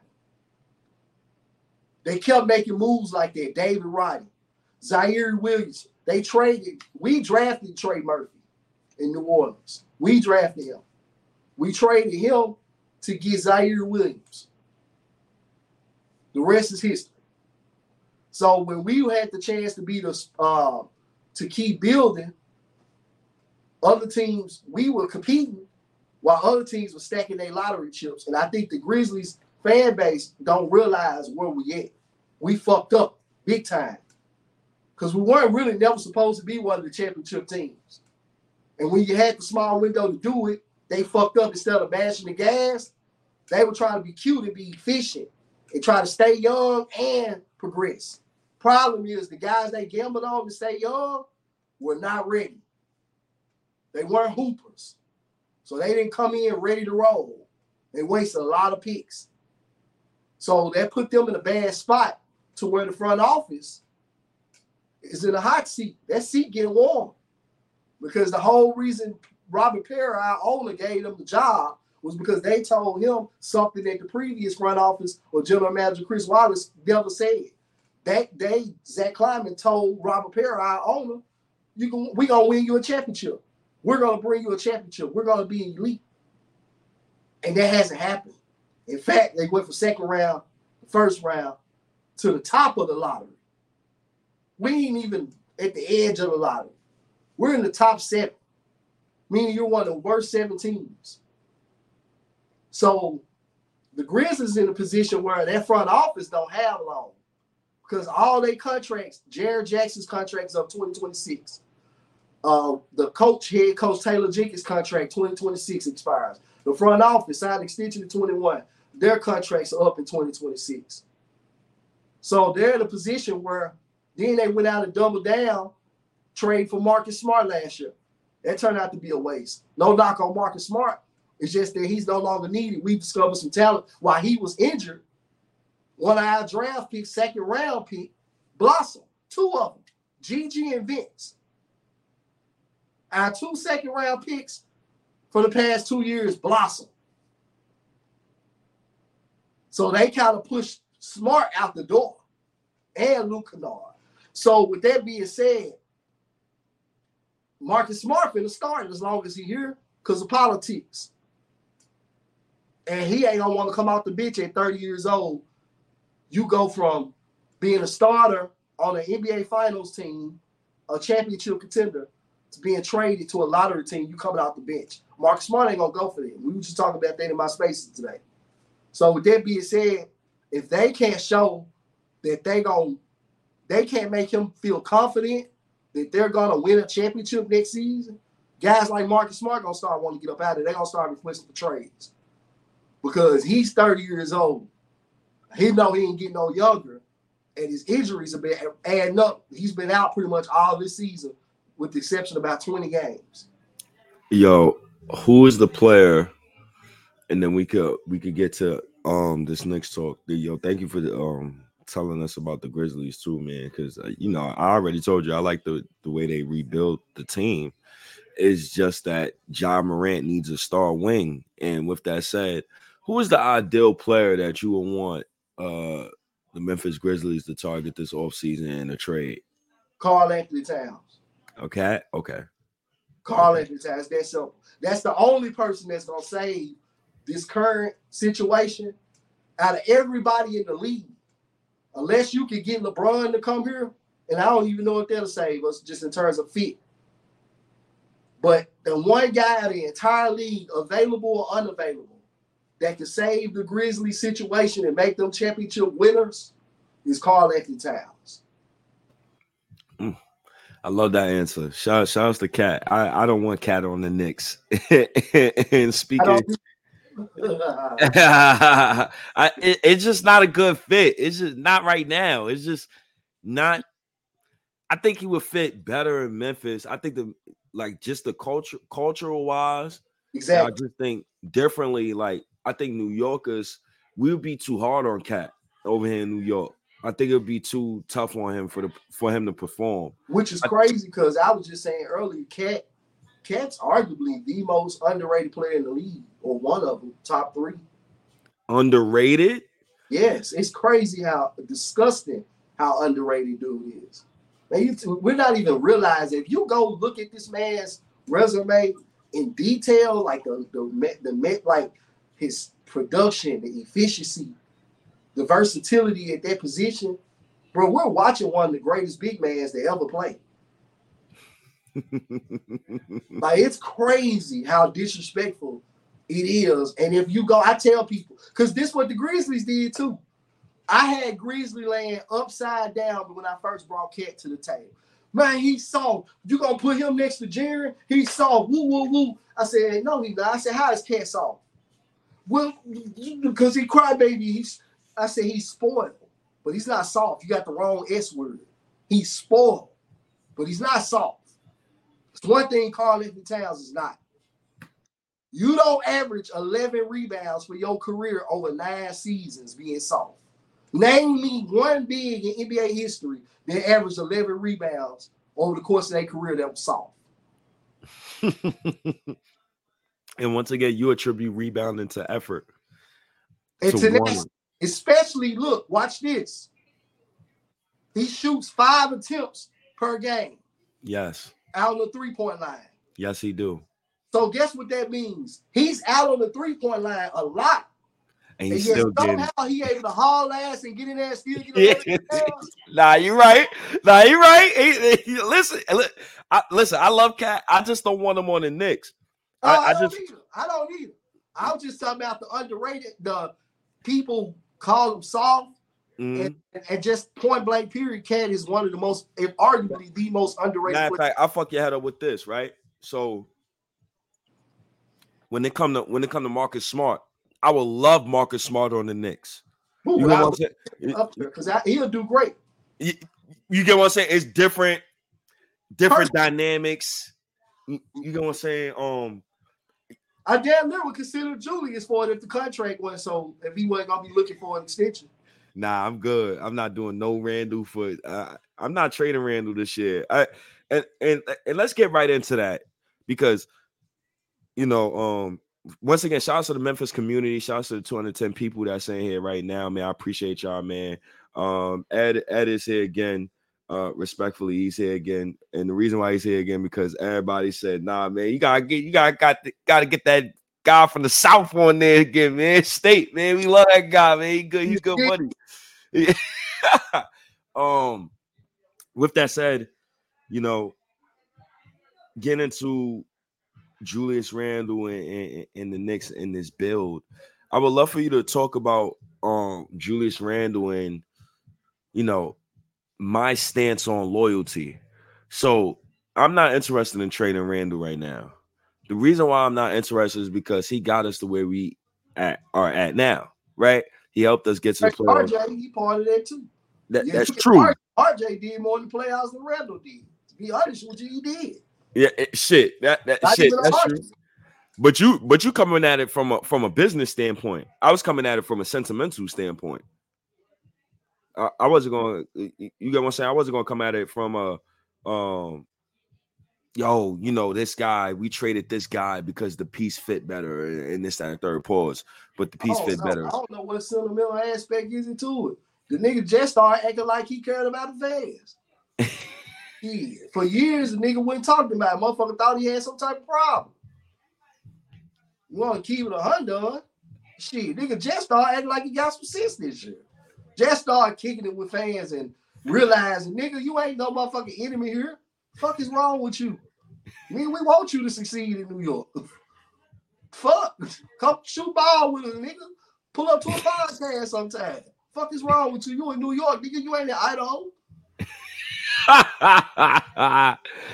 They kept making moves like that. David Roddy, Zaire Williams. We drafted Trey Murphy in New Orleans. We drafted him. We traded him to get Zaire Williams. The rest is history. So when we had the chance to be to keep building, other teams, we were competing while other teams were stacking their lottery chips. And I think the Grizzlies fan base don't realize where we at. We fucked up big time. Because we weren't really never supposed to be one of the championship teams. And when you had the small window to do it, they fucked up. Instead of mashing the gas, they were trying to be cute and be efficient and try to stay young and progress. Problem is the guys they gambled on to stay young were not ready. They weren't hoopers. So they didn't come in ready to roll. They wasted a lot of picks. So that put them in a bad spot to where the front office is in a hot seat. That seat getting warm. Because the whole reason Robert Perry, our owner, gave them the job was because they told him something that the previous front office or general manager Chris Wallace never said. That day, Zach Kleiman told Robert Perry, our owner, we're going to win you a championship. We're going to bring you a championship. We're going to be elite. And that hasn't happened. In fact, they went from second round, first round, to the top of the lottery. We ain't even at the edge of the lottery. We're in the top 7, meaning you're one of the worst 7 teams. So the Grizzlies in a position where their front office don't have long because all their contracts, Jaren Jackson's contract is up 2026. The head coach Taylor Jenkins' contract 2026 expires. The front office signed extension to 21. Their contracts are up in 2026. So they're in a position where then they went out and doubled down, trade for Marcus Smart last year. That turned out to be a waste. No knock on Marcus Smart. It's just that he's no longer needed. We discovered some talent while he was injured. One of our draft picks, second round pick, blossomed. 2 of them, Gigi and Vince. Our 2 second round picks for the past 2 years blossomed. So they kind of pushed Smart out the door and Luke Kennard. So with that being said, Marcus Smart finna start as long as he here because of politics. And he ain't gonna want to come out the bench at 30 years old. You go from being a starter on an NBA Finals team, a championship contender, to being traded to a lottery team. You coming out the bench. Marcus Smart ain't gonna go for that. We were just talking about that in my spaces today. So with that being said, if they can't show that they can't make him feel confident that they're gonna win a championship next season, guys like Marcus Smart gonna start wanting to get up out of it. They're gonna start requesting for trades. Because he's 30 years old. He know he ain't getting no younger. And his injuries have been adding up. He's been out pretty much all this season, with the exception of about 20 games. Yo, who is the player? And then we could get to this next talk. Yo, thank you for telling us about the Grizzlies too, man. Because I already told you I like the way they rebuild the team. It's just that Ja Morant needs a star wing. And with that said, who is the ideal player that you would want the Memphis Grizzlies to target this offseason in a trade? Karl-Anthony Towns. Okay. Karl-Anthony Towns. That's simple. That's the only person that's gonna save this current situation out of everybody in the league. Unless you can get LeBron to come here, and I don't even know if that'll save us just in terms of fit. But the one guy in the entire league, available or unavailable, that can save the Grizzlies situation and make them championship winners is Karl-Anthony Towns. I love that answer. Shout out to Cat. I don't want Cat on the Knicks. And speaking, it's just not a good fit. It's just not right now. It's just not. I think he would fit better in Memphis. I think just the cultural wise. Exactly. I just think differently. Like I think New Yorkers, we would be too hard on Cat over here in New York. I think it would be too tough on him for him to perform. Which is crazy because I was just saying earlier, Cat's arguably the most underrated player in the league, or one of them, top 3. Underrated? Yes, it's crazy how disgusting how underrated dude is. Man, we're not even realizing, if you go look at this man's resume in detail, like like his production, the efficiency, the versatility at that position, bro, we're watching one of the greatest big mans that ever played. Like, it's crazy how disrespectful it is. And if you go, I tell people, because this is what the Grizzlies did too. I had Grizzly land upside down when I first brought Cat to the table. Man, he's soft. You gonna put him next to Jaren? He's soft. Woo, woo, woo. I said, no, he's not. I said, how is Cat soft? Well, because he crybaby. I said he's spoiled, but he's not soft. You got the wrong S word. He's spoiled, but he's not soft. It's one thing Karl-Anthony Towns is not. You don't average 11 rebounds for your career over 9 seasons being soft. Name me one big in NBA history that averaged 11 rebounds over the course of their career that was soft. And once again, you attribute rebounding to effort. And especially, look, watch this. He shoots 5 attempts per game. Yes. Out on the 3-point line. Yes, he do. So guess what that means? He's out on the 3-point line a lot. And he's still somehow he able to haul ass and get in there and still get a Nah, you're right. Listen, I love Cat. I just don't want him on the Knicks. I don't either. I was just talking about the underrated, the people call him soft. And just point blank period, Cat is one of the most, if arguably the most underrated. Matter of fact, I'll fuck your head up with this, right? So when they come to Marcus Smart, I would love Marcus Smart on the Knicks. You know what I'm saying? Because he'll do great. You get what I'm saying? It's different dynamics. You get what I'm saying? I damn near would consider Julius for it if the contract went so, if he wasn't gonna be looking for an extension. Nah, I'm good. I'm not doing no Randle for. I'm not trading Randle this year. And let's get right into that because, once again, shout out to the Memphis community. Shout out to the 210 people that's in here right now, man. I appreciate y'all, man. Ed is here again. Respectfully, he's here again, and the reason why he's here again because everybody said, "Nah, man, you gotta get that guy from the South on there again, man. State, man, we love that guy, man. He's good buddy." With that said, getting into Julius Randle and the Knicks in this build, I would love for you to talk about Julius Randle and my stance on loyalty. So I'm not interested in trading Randle right now. The reason why I'm not interested is because he got us to where we are at now, right? He helped us get to the playoffs. RJ, he part of that too. That's true. RJ did more in the playoffs than Randle did. To be honest with you, he did. Yeah, that's true. But you coming at it from a business standpoint. I was coming at it from a sentimental standpoint. I wasn't going. You get what I'm saying? I wasn't going to come at it from a, this guy. We traded this guy because the piece fit better, and this, that, and third pause. But the piece fit better. I don't know what sentimental aspect is into it. The nigga just started acting like he cared about the fans. Yeah. For years, the nigga wouldn't talk about it. Motherfucker thought he had some type of problem. You want to keep it 100? Shit, nigga just started acting like he got some sense this year. Just started kicking it with fans and realizing, nigga, you ain't no motherfucking enemy here. Fuck is wrong with you? We want you to succeed in New York. Fuck. Come shoot ball with us, nigga. Pull up to a podcast sometime. Fuck is wrong with you? You in New York, nigga. You ain't in Idaho. I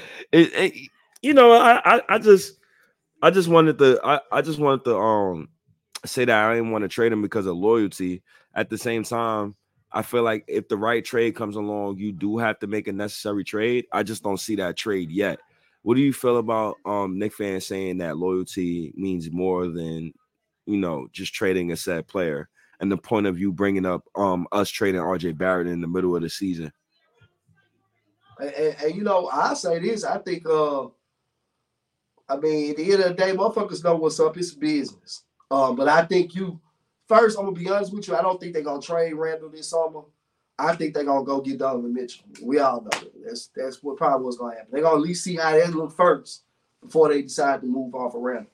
just wanted to say that I didn't want to trade him because of loyalty. At the same time, I feel like if the right trade comes along, you do have to make a necessary trade. I just don't see that trade yet. What do you feel about Knick fans saying that loyalty means more than just trading a said player, and the point of you bringing up us trading RJ Barrett in the middle of the season? And I say this, I think at the end of the day, motherfuckers know what's up. It's business. But I think first, I'm gonna be honest with you, I don't think they're gonna trade Randle this summer. I think they're gonna go get Donovan Mitchell. We all know it. That's what probably what's gonna happen. They're gonna at least see how that look first before they decide to move off of Randle.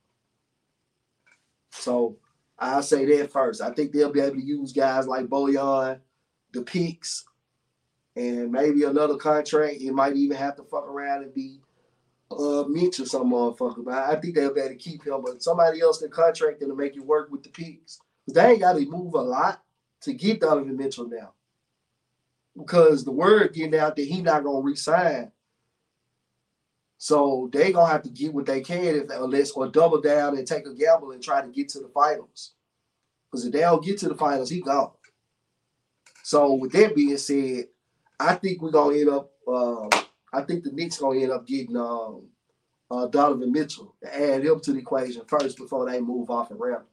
So I'll say that first. I think they'll be able to use guys like Bojan, the picks, and maybe another contract. It might even have to fuck around and be Mitch or some motherfucker. But I think they'll be able to keep him. But somebody else can contract him to make it work with the picks. Because they ain't got to move a lot to get Donovan Mitchell now. Because the word getting out that he not going to re-sign. So they going to have to get what they can or double down and take a gamble and try to get to the finals. Because if they don't get to the finals, he gone. So with that being said, I think we're going to end up I think the Knicks going to end up getting Donovan Mitchell to add him to the equation first before they move off and Randle.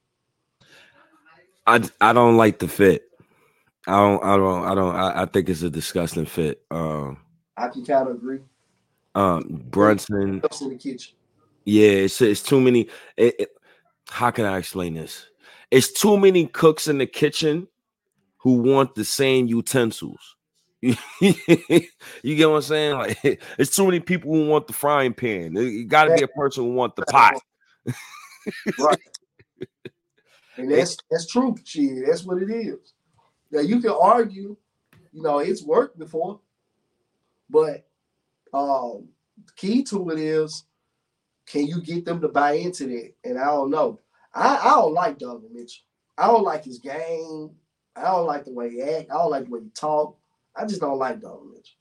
I don't like the fit. I think it's a disgusting fit. I can kind of agree. Brunson. In the kitchen. Yeah, it's too many. How can I explain this? It's too many cooks in the kitchen who want the same utensils. You get what I'm saying? Like, it's too many people who want the frying pan. You got to be a person who want the pot. Right. And that's true. Shit, that's what it is. Now you can argue, it's worked before, but the key to it is, can you get them to buy into that? And I don't know. I don't like Donovan Mitchell. I don't like his game. I don't like the way he act. I don't like the way he talk. I just don't like Donovan Mitchell.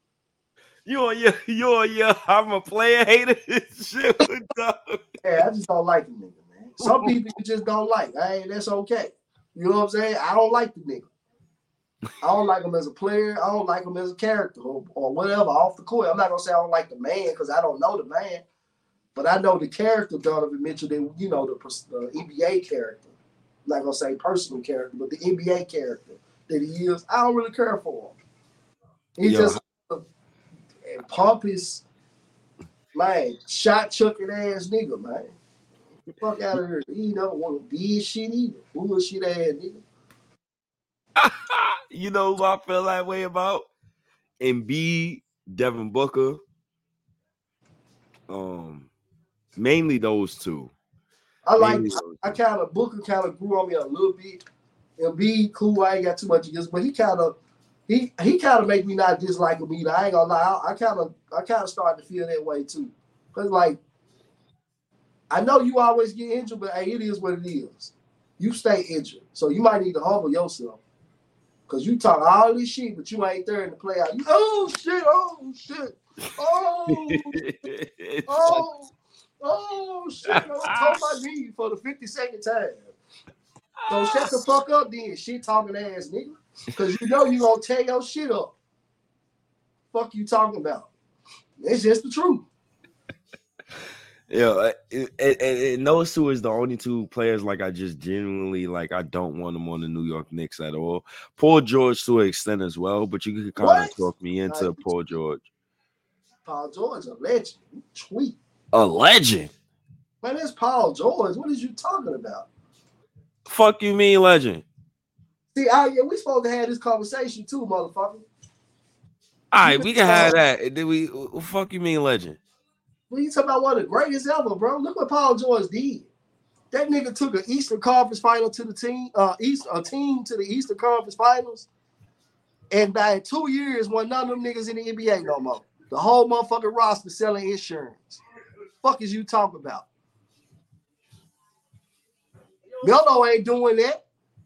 I'm a player hater. Shit with Yeah, I just don't like the nigga, man. Some people you just don't like. Hey, that's okay. You know what I'm saying? I don't like the nigga. I don't like him as a player. I don't like him as a character or whatever off the court. I'm not gonna say I don't like the man because I don't know the man, but I know the character Donovan Mitchell. The NBA character. I'm not gonna say personal character, but the NBA character that he is. I don't really care for him. He just pompous, man, shot chucking ass nigga, man. Get the fuck out of here. He don't want to be shit either. Bullshit ass nigga. You know who I feel that way about? Embiid, Devin Booker. Mainly those two. I kind of Booker kind of grew on me a little bit. Embiid, cool. I ain't got too much against, but he kind of make me not dislike him either. I ain't gonna lie. I kind of started to feel that way too. Cause like, I know you always get injured, but hey, it is what it is. You stay injured, so you might need to humble yourself. Cause you talk all this shit, but you ain't there in the playoff. Oh shit! Oh shit! Oh shit! I told my knee for the 52nd time. So shut the fuck up, then, shit talking ass nigga. Cause you gonna tear your shit up. Fuck you talking about? It's just the truth. Yeah, and those two is the only two players like I just genuinely like. I don't want them on the New York Knicks at all. Paul George to an extent as well, but you could kind of talk me into Paul George. Paul George, a legend. Tweet. A legend. Man, that's Paul George. What is you talking about? Fuck you mean legend? See, we supposed to have this conversation too, motherfucker. All right, we can have that. And then fuck you mean legend? Well, you talking about one of the greatest ever, bro. Look what Paul George did. That nigga took an Eastern Conference final to the team, a team to the Eastern Conference Finals, and by 2 years, won none of them niggas in the NBA no more. The whole motherfucking roster selling insurance. Fuck is you talking about? Melo ain't doing that.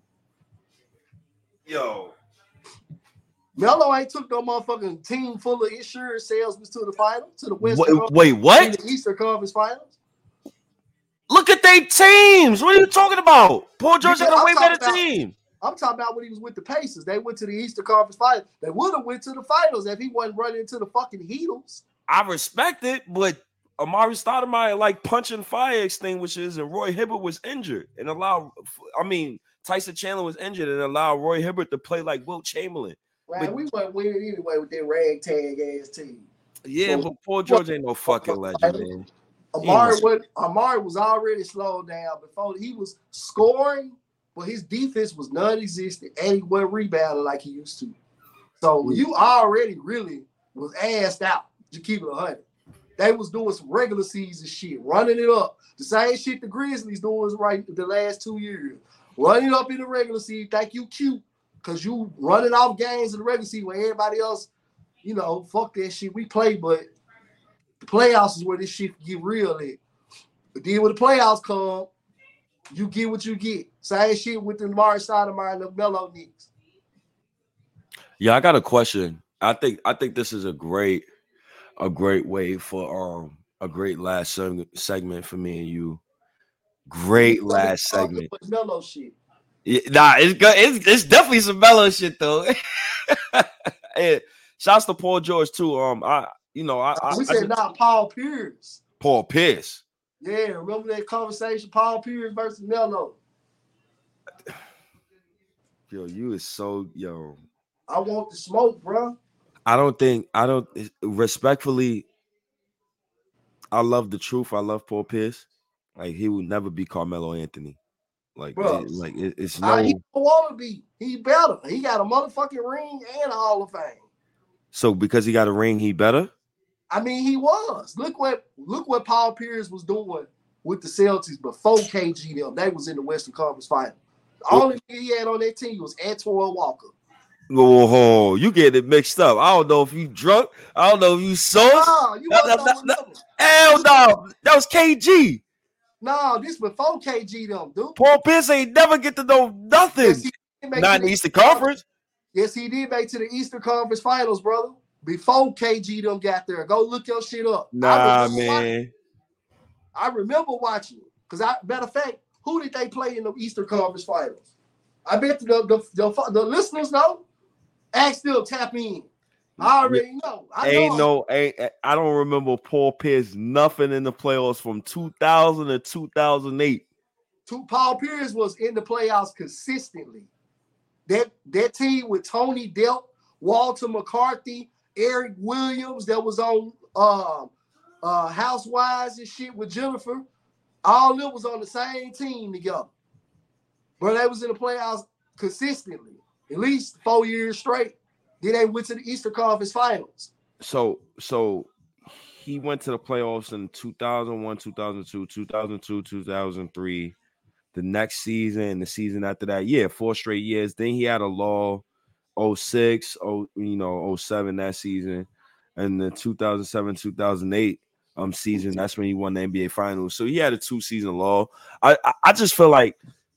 Yo. Melo ain't took no motherfucking team full of insurance salesmen to the final, to the West. Wait, what? In the Eastern Conference Finals. Look at they teams. What are you talking about? Paul George had a way better team. I'm talking about when he was with the Pacers. They went to the Eastern Conference Finals. They would have went to the finals if he wasn't running into the fucking Heatles. I respect it, but Amari Stoudemire like punching fire extinguishers, and Roy Hibbert was injured and Tyson Chandler was injured and allowed Roy Hibbert to play like Wilt Chamberlain. Man, we weren't winning anyway with that ragtag ass team. Yeah, so, but Paul George ain't no fucking legend, man. Amari was already slowed down before he was scoring, but his defense was non-existent and he wasn't rebounding like he used to. So you already really was assed out to keep it 100. They was doing some regular season shit, running it up. The same shit the Grizzlies doing right the last 2 years. Running up in the regular season, think you cute, because you running off games in the regular season where everybody else, fuck that shit. We play, but the playoffs is where this shit get real at. But then when the playoffs come, you get what you get. Same shit with the Amari Stoudemire and the Melo Knicks. Yeah, I got a question. I think this is a great way for a great last segment for me and you. Great last segment. Melo shit. Yeah, nah, it's good. It's definitely some Melo shit though. Hey, shouts to Paul George too. We said Paul Pierce. Paul Pierce. Yeah, remember that conversation? Paul Pierce versus Melo. Yo, you is so I want the smoke, bro. I don't respectfully, I love the truth. I love Paul Pierce. Like he would never be Carmelo Anthony. Bro, It's he no. don't want to be. He better. He got a motherfucking ring and a Hall of Fame. So because he got a ring, he better. I mean, he was. Look what Paul Pierce was doing with the Celtics before KG them. They was in the Western Conference Final. The only thing he had on that team was Antoine Walker. Oh, you get it mixed up. I don't know if you drunk. I don't know if you sauce. You wasn't Hell no. That was KG. No, this before KG them, dude. Paul Pierce ain't never get to know nothing. Yes, not in the Eastern Conference. Yes, he did make to the Eastern Conference Finals, brother. Before KG them got there. Go look your shit up. Nah, man. I remember watching it. Because, matter of fact, who did they play in the Eastern Conference Finals? I bet the listeners know. Ask them, tap in. I already know. I don't remember Paul Pierce nothing in the playoffs from 2000 to 2008. Paul Pierce was in the playoffs consistently. That team with Tony Delp, Walter McCarthy, Eric Williams that was on Housewives and shit with Jennifer, all of them was on the same team together. But they was in the playoffs consistently, at least 4 years straight. Then they went to the Eastern Conference Finals. So he went to the playoffs in 2001, 2002, 2002, 2003. The next season, the season after that, 4 straight years. Then he had a lull, 06, 07 that season, and the 2007, 2008 season. That's when he won the NBA Finals. So he had a 2-season lull. I just feel like,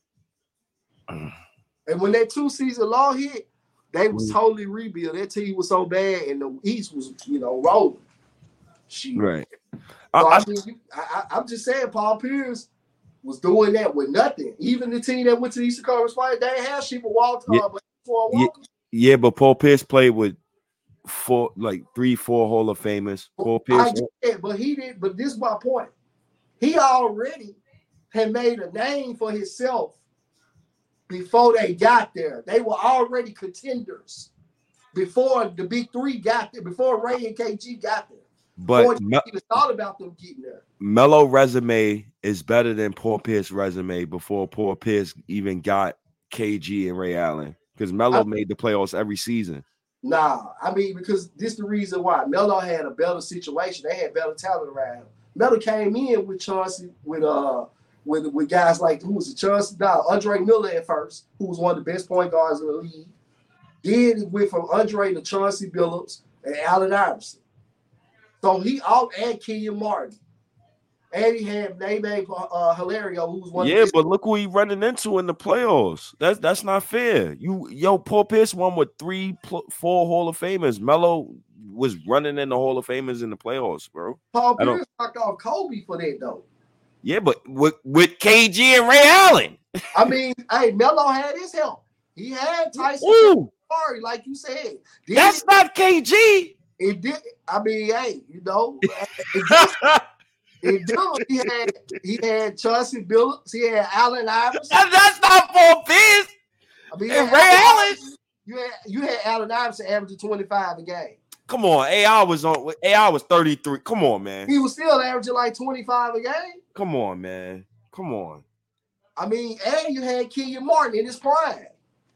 and when that 2-season lull hit, they was totally rebuilt. That team was so bad, and the East was, rolling. Shit. Right. So I'm just saying, Paul Pierce was doing that with nothing. Even the team that went to the Eastern Conference Finals, they didn't have shit but Walker. Yeah, but Paul Pierce played with 3-4 Hall of Famers. Paul Pierce. But he did. But this is my point. He already had made a name for himself before they got there. They were already contenders before the big three got there, before Ray and KG got there. But even thought about them getting there. Melo resume is better than Paul Pierce resume before Paul Pierce even got KG and Ray Allen, because Melo made the playoffs every season. Nah, I mean, because this is the reason why. Melo had a better situation. They had better talent around him. Melo came in with Chauncey, with guys like, who was it, Chauncey? Andre Miller at first, who was one of the best point guards in the league. Then it went from Andre to Chauncey Billups and Allen Iverson. So and Kenyon Martin. And he had Hilario, who was one of the best. But look who he running into in the playoffs. That's not fair. Paul Pierce won with 3-4 Hall of Famers. Melo was running in the Hall of Famers in the playoffs, bro. Paul Pierce knocked off Kobe for that, though. Yeah, but with KG and Ray Allen. I mean, Melo had his help. He had Tyson, like you said. That's not KG. It did. I mean, he had Chauncey Billups. He had Allen Iverson. That's not Paul Pierce. I mean, and Ray Allen. You had Allen Iverson averaging 25 a game. Come on, AI was 33. Come on, man. He was still averaging like 25 a game. Come on, man. Come on. I mean, and you had Kenyon Martin in his prime.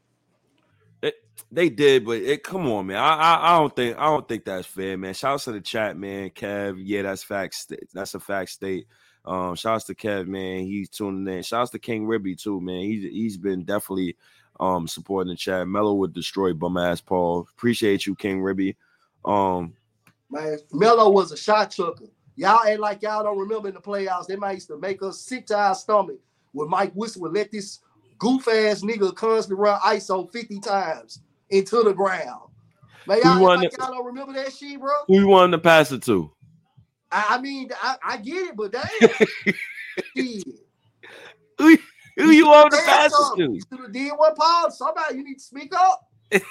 They did, but come on, man. I don't think that's fair, man. Shout out to the chat, man. Kev, yeah, that's facts. That's a fact state. Shout out to Kev, man. He's tuning in. Shout out to King Ribby too, man. He's been definitely supporting the chat. Melo would destroy bum ass Paul. Appreciate you, King Ribby. Man, Melo was a shot chucker. Y'all ain't like y'all don't remember in the playoffs. They might used to make us sick to our stomach when Mike Whistler would let this goof ass nigga constantly run ISO 50 times into the ground. Man, y'all don't remember that shit, bro? Who you wanted to pass it to? I mean, I get it, but damn. Who you want to pass it to? You should have did what, Paul? Somebody, you need to speak up.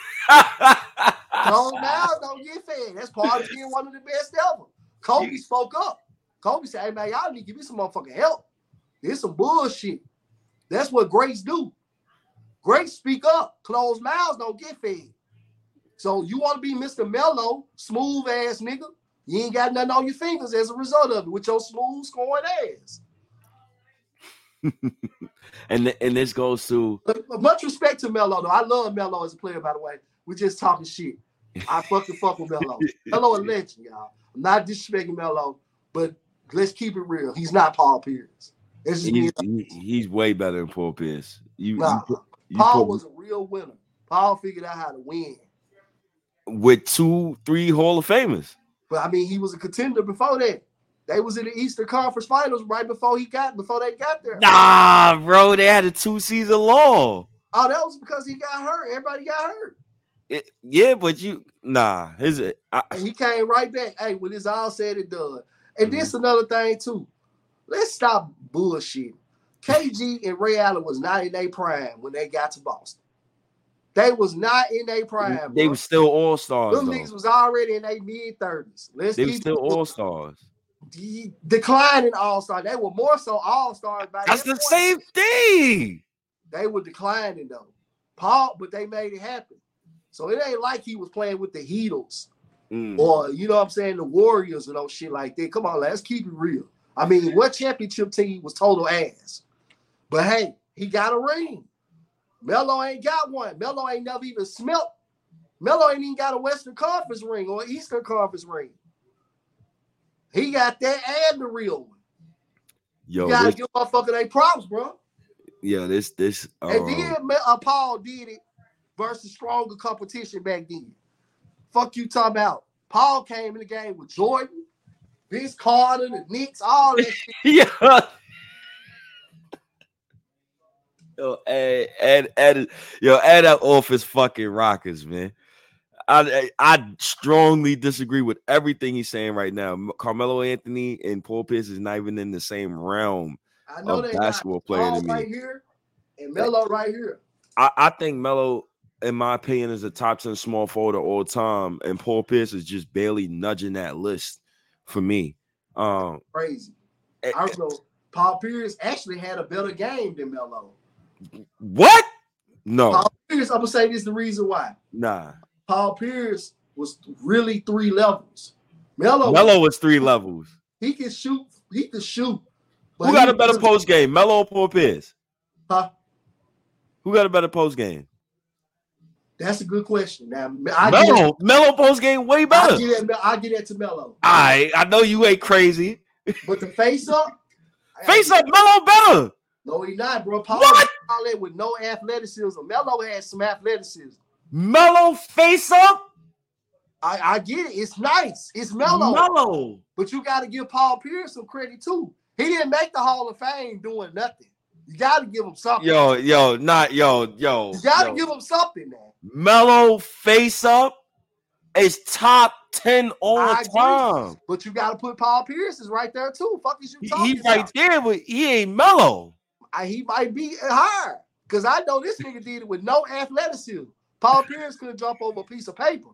Close mouths don't get fed. That's part of being one of the best ever. Kobe spoke up. Kobe said, hey, man, y'all need to give me some motherfucking help. There's some bullshit. That's what greats do. Greats speak up. Closed mouths don't get fed. So you want to be Mr. Melo, smooth ass nigga? You ain't got nothing on your fingers as a result of it with your smooth scoring ass. and this goes to much respect to Melo, though. I love Melo as a player, by the way. We're just talking shit. I fuck with Melo. Melo a legend, y'all. I'm not disrespecting Melo, but let's keep it real. He's not Paul Pierce. He's way better than Paul Pierce. Paul was a real winner. Paul figured out how to win. With 2-3 Hall of Famers. But I mean, he was a contender before that. They was in the Eastern Conference Finals right before they got there. Nah, bro, they had a 2-season law. Oh, that was because he got hurt. Everybody got hurt. But and he came right back. Hey, when it's all said and done. And this another thing too. Let's stop bullshit. KG and Ray Allen was not in their prime when they got to Boston. They was not in their prime. They were still all-stars. Them niggas was already in their mid-30s. They were still all-stars. Declining all-stars. They were more so all-stars. That's the same thing. They were declining, though. But they made it happen. So it ain't like he was playing with the Heatles or, you know what I'm saying, the Warriors and those shit like that. Come on, let's keep it real. I mean, what championship team was total ass? But, hey, he got a ring. Melo ain't got one. Melo ain't never even smelt. Melo ain't even got a Western Conference ring or Eastern Conference ring. He got that and the real one. Yo, you gotta give motherfucker they props, bro. Yeah, this. And then Paul did it versus stronger competition back then. Fuck you talking about. Paul came in the game with Jordan, Vince Carter, the Knicks, all that shit. Yeah. Add up off his fucking Rockets, man. I strongly disagree with everything he's saying right now. Carmelo Anthony and Paul Pierce is not even in the same realm of basketball player to me. Right here and Melo right here. I think Melo, in my opinion, is a top 10 small forward of all time, and Paul Pierce is just barely nudging that list for me. Crazy. I don't know. Paul Pierce actually had a better game than Melo. What? No. Paul Pierce, I'm gonna say this is the reason why. Nah. Paul Pierce was really 3 levels. Melo was 3 levels. He could shoot. He could shoot. Who got a better post game, Melo or Paul Pierce? Huh? Who got a better post game? That's a good question. Now, Melo post game way better. I get that to Melo. I know you ain't crazy, but the face up, Melo better. No, he not, bro. Paul with no athleticism. Melo had some athleticism. Melo face up. I get it. It's nice. It's Melo. But you got to give Paul Pierce some credit too. He didn't make the Hall of Fame doing nothing. You got to give him something. You got to give him something, man. Melo face up is top 10 all the time. But you got to put Paul Pierce is right there too. Fuck is you talking about? Right there, but he ain't Melo. He might be higher because I know this nigga did it with no athleticism. Paul Pierce couldn't jump over a piece of paper.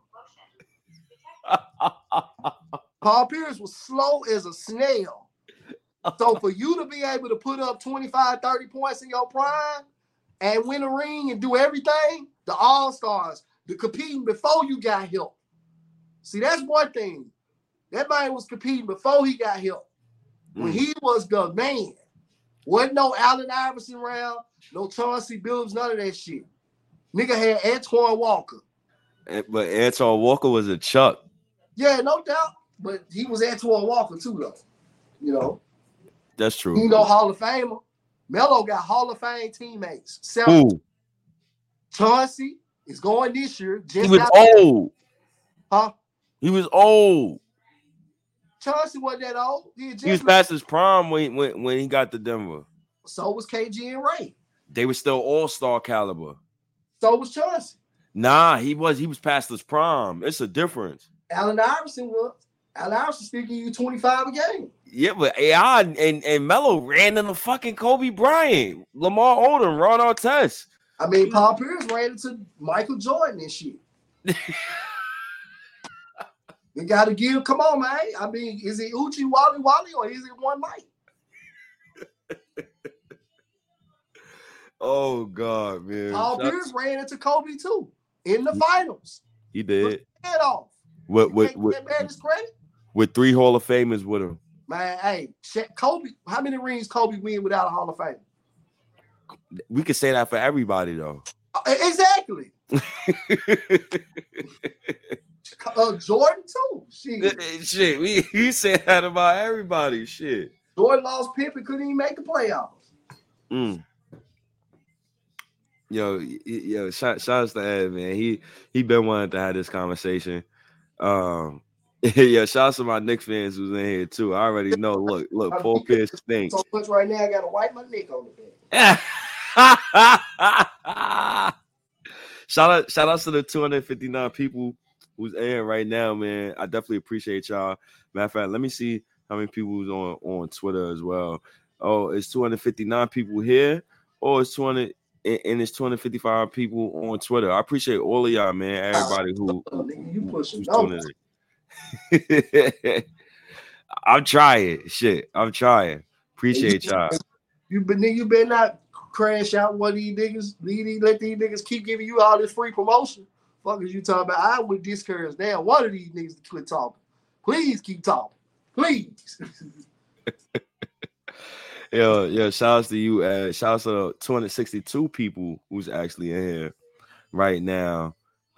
Paul Pierce was slow as a snail. So for you to be able to put up 25, 30 points in your prime and win a ring and do everything, the All-Stars, the competing before you got help. See, that's one thing. That man was competing before he got help. When he was the man. Wasn't no Allen Iverson around, no Chauncey Billups, none of that shit. Nigga had Antoine Walker. But Antoine Walker was a Chuck. Yeah, no doubt. But he was Antoine Walker too, though. You know. That's true. You know, Hall of Famer. Melo got Hall of Fame teammates. Who? Chauncey is going this year. He was old. Huh? He was old. Chauncey wasn't that old. He was past his prime when he got to Denver. So was KG and Ray. They were still all-star caliber. So was Chauncey. Nah, he was past his prime. It's a difference. Allen Iverson was. Allen Iverson still giving you 25 a game. Yeah, but AI and Melo ran in the fucking Kobe Bryant, Lamar Odom, Ron Artest. I mean, Paul Pierce ran into Michael Jordan and shit. You got to give. Come on, man. I mean, is it Uchi Wally or is it one Mike? Oh God, man! Paul Pierce ran into Kobe too in the finals. He did. Head off. What? That man is credit. with 3 Hall of Famers with him. Man, hey, Kobe, how many rings Kobe win without a Hall of Fame? We could say that for everybody, though. Exactly. Jordan too. Shit, we say that about everybody. Shit. Jordan lost Pippen, couldn't even make the playoffs. Yo, shout out to Ed, man. He been wanting to have this conversation. Yeah, shout out to my Knicks fans who's in here too. I already know. Look, Paul Pierce stinks. So much right now, I gotta wipe my neck on the bed. Shout out to the 259 people who's in here right now, man. I definitely appreciate y'all. Matter of fact, let me see how many people who's on Twitter as well. Oh, it's 259 people here, or it's 200 and it's 255 people on Twitter. I appreciate all of y'all, man. Everybody who's tuning in. I'm trying. Shit, I'm trying. Appreciate y'all. You better not crash out one of these niggas. Let these niggas keep giving you all this free promotion. Fuck is you talking about? I would discourage down one of these niggas to quit talking. Please keep talking. Please. Yo, shout out to you. Shout out to 262 people who's actually in here right now.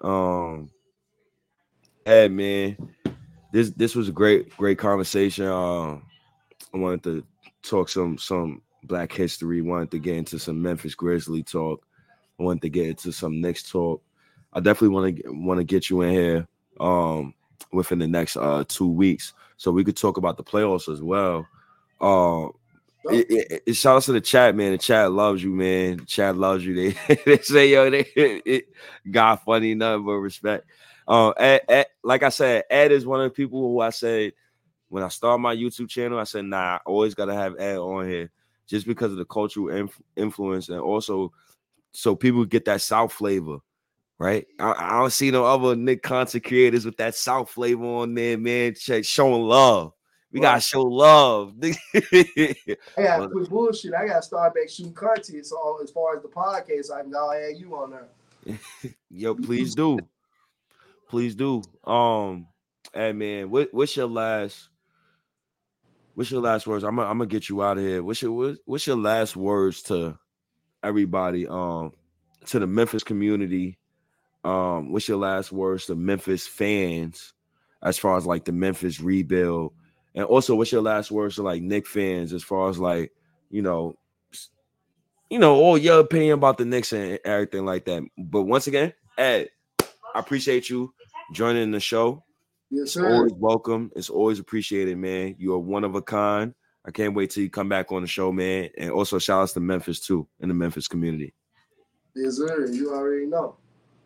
Hey man, this was a great conversation. I wanted to talk some Black history. Wanted to get into some Memphis Grizzly talk. I wanted to get into some Knicks talk. I definitely want to get you in here within the next 2 weeks so we could talk about the playoffs as well. Shout out to the chat, man. The chat loves you, man. The chat loves you. They say, yo, God funny, nothing but respect. Ed, like I said, Ed is one of the people who I said when I started my YouTube channel, I said, nah, I always got to have Ed on here just because of the cultural influence and also so people get that South flavor, right? I don't see no other Nick content creators with that South flavor on there, man. Showing love. We gotta show love. I gotta quit bullshit. I gotta start back shooting content. So as far as the podcast, I can go add you on there. Yo, please do. Please do. Hey man, what's your last words? I'm gonna get you out of here. What's your last words to everybody? To the Memphis community. What's your last words to Memphis fans as far as like the Memphis rebuild? And also, what's your last words to like Knicks fans as far as like, all your opinion about the Knicks and everything like that? But once again, Ed, I appreciate you joining the show. Yes, sir. It's always welcome. It's always appreciated, man. You are one of a kind. I can't wait till you come back on the show, man. And also shout outs to Memphis too, in the Memphis community. Yes, sir. You already know.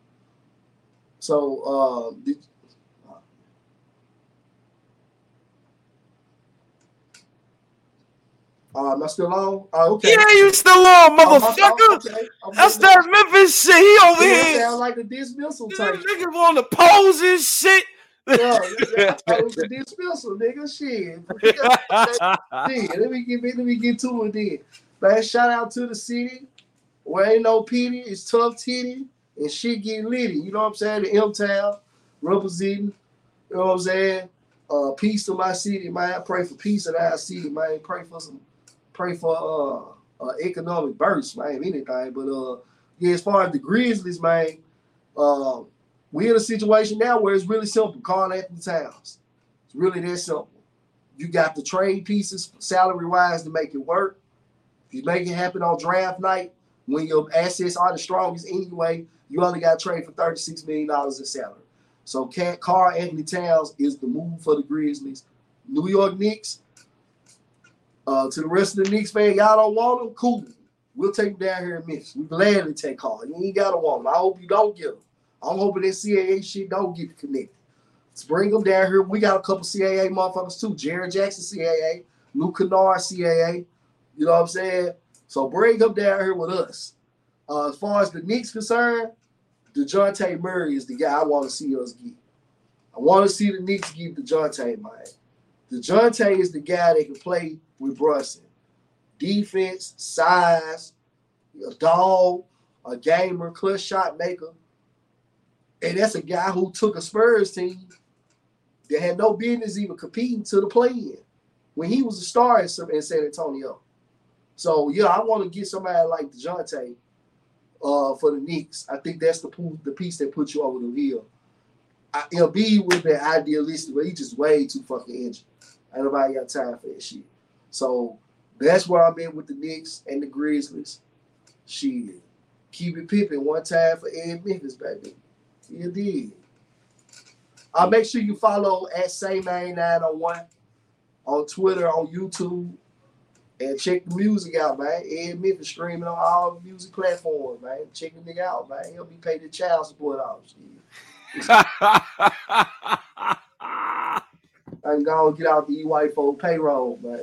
So, am I still on? Okay. Yeah, you still on, motherfucker. Okay. That's that Memphis shit. He over here. Sound like the dismissal type. Niggas on the pose and shit. Yeah, it was the dismissal, nigga. Shit. Let me get to it then. Man, shout out to the city. Where ain't no pity, it's tough titty and shit get litty. You know what I'm saying? The M-Town representing. You know what I'm saying? Peace to my city, man. I pray for peace in our city, man. Pray for economic burst, man, anything. But yeah, as far as the Grizzlies, man, we're in a situation now where it's really simple. Karl-Anthony Towns. It's really that simple. You got the trade pieces salary-wise to make it work. If you make it happen on draft night, when your assets are the strongest anyway, you only got to trade for $36 million in salary. So Karl-Anthony Towns is the move for the Grizzlies. New York Knicks, to the rest of the Knicks fan, y'all don't want them? Cool. We'll take them down here in Memphis. We gladly take Karl. You ain't got to want them. I hope you don't get them. I'm hoping that CAA shit don't get connected. Let's bring them down here. We got a couple CAA motherfuckers too. Jared Jackson CAA, Luke Kennard CAA. You know what I'm saying? So bring them down here with us. As far as the Knicks concerned, DeJounte Murray is the guy I want to see us get. I want to see the Knicks get DeJounte, man. DeJounte is the guy that can play with Brunson. Defense, size, a dog, a gamer, clutch shot maker. And that's a guy who took a Spurs team They had no business even competing to the play-in when he was a star in San Antonio. So, yeah, I want to get somebody like DeJounte for the Knicks. I think that's the piece that puts you over the hill. Embiid would have been idealistic, but he just way too fucking injured. Ain't nobody got time for that shit. So that's where I'm at with the Knicks and the Grizzlies. Shit. Keep it pipping one time for Ed Memphis, baby. You did. Make sure you follow at SayMain901 on Twitter, on YouTube, and check the music out, man. Ed Memphis streaming on all the music platforms, man. Check the nigga out, man. He'll be paid the child support off. I can go and get out the white folk payroll, man.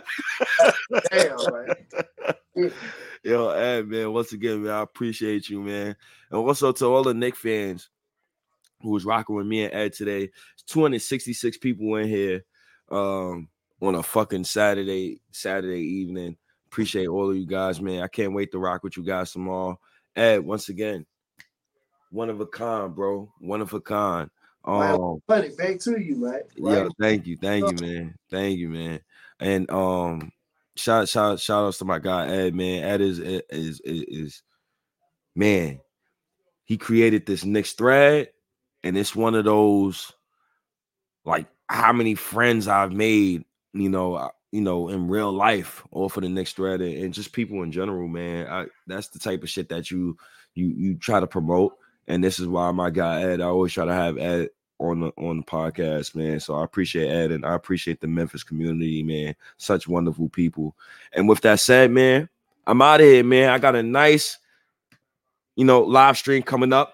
Damn, man. Yo, Ed, man, once again, man, I appreciate you, man. And also to all the Knicks fans who was rocking with me and Ed today. 266 people in here on a fucking Saturday evening. Appreciate all of you guys, man. I can't wait to rock with you guys tomorrow. Ed, once again, one of a kind, bro. One of a kind. Funny, back to you, man. Right? Yeah, thank you, man. And shout outs to my guy Ed, man. Ed is man. He created this Knicks thread, and it's one of those like how many friends I've made, you know, in real life, or for the Knicks thread, and just people in general, man. That's the type of shit that you try to promote, and this is why my guy Ed. I always try to have Ed on the podcast, man. So I appreciate Ed, and I appreciate the Memphis community, man. Such wonderful people. And with that said, man, I'm out of here, man. I got a nice, live stream coming up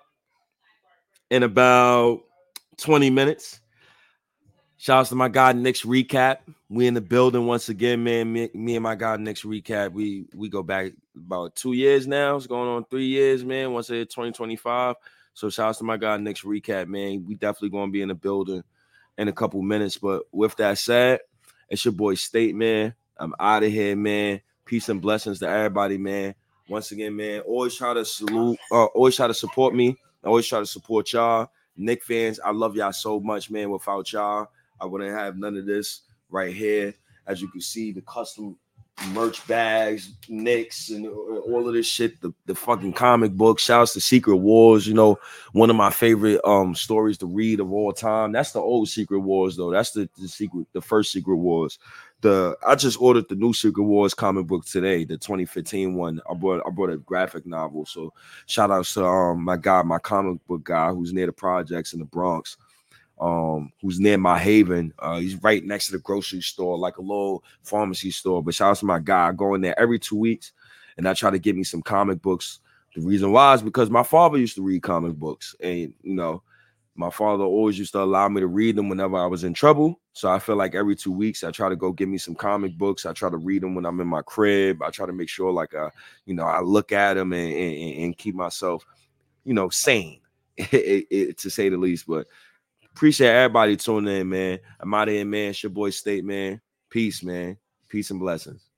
in about 20 minutes. Shouts to my guy Knicks Recap. We in the building once again, man. Me and my guy Knicks Recap. We go back about 2 years now. It's going on 3 years, man. Once it's 2025. So shouts to my guy Knicks Recap, man. We definitely gonna be in the building in a couple minutes. But with that said, it's your boy State, man. I'm out of here, man. Peace and blessings to everybody, man. Once again, man. Always try to always try to support me. Always try to support y'all. Knicks fans, I love y'all so much, man. Without y'all, I wouldn't have none of this right here. As you can see, the custom merch bags, Knicks, and all of this shit, the fucking comic book. Shouts to Secret Wars, one of my favorite stories to read of all time. That's the old Secret Wars, though. That's the first Secret Wars. I just ordered the new Secret Wars comic book today, the 2015 one. I bought a graphic novel. So shout out to my comic book guy who's near the projects in the Bronx. Who's near my Haven. He's right next to the grocery store, like a little pharmacy store. But shout out to my guy. I go in there every 2 weeks, and I try to get me some comic books. The reason why is because my father used to read comic books, and my father always used to allow me to read them whenever I was in trouble. So I feel like every 2 weeks I try to go get me some comic books. I try to read them when I'm in my crib. I try to make sure I look at them and keep myself, sane, to say the least. But appreciate everybody tuning in, man. I'm out of here, man. It's your boy State, man. Peace, man. Peace and blessings.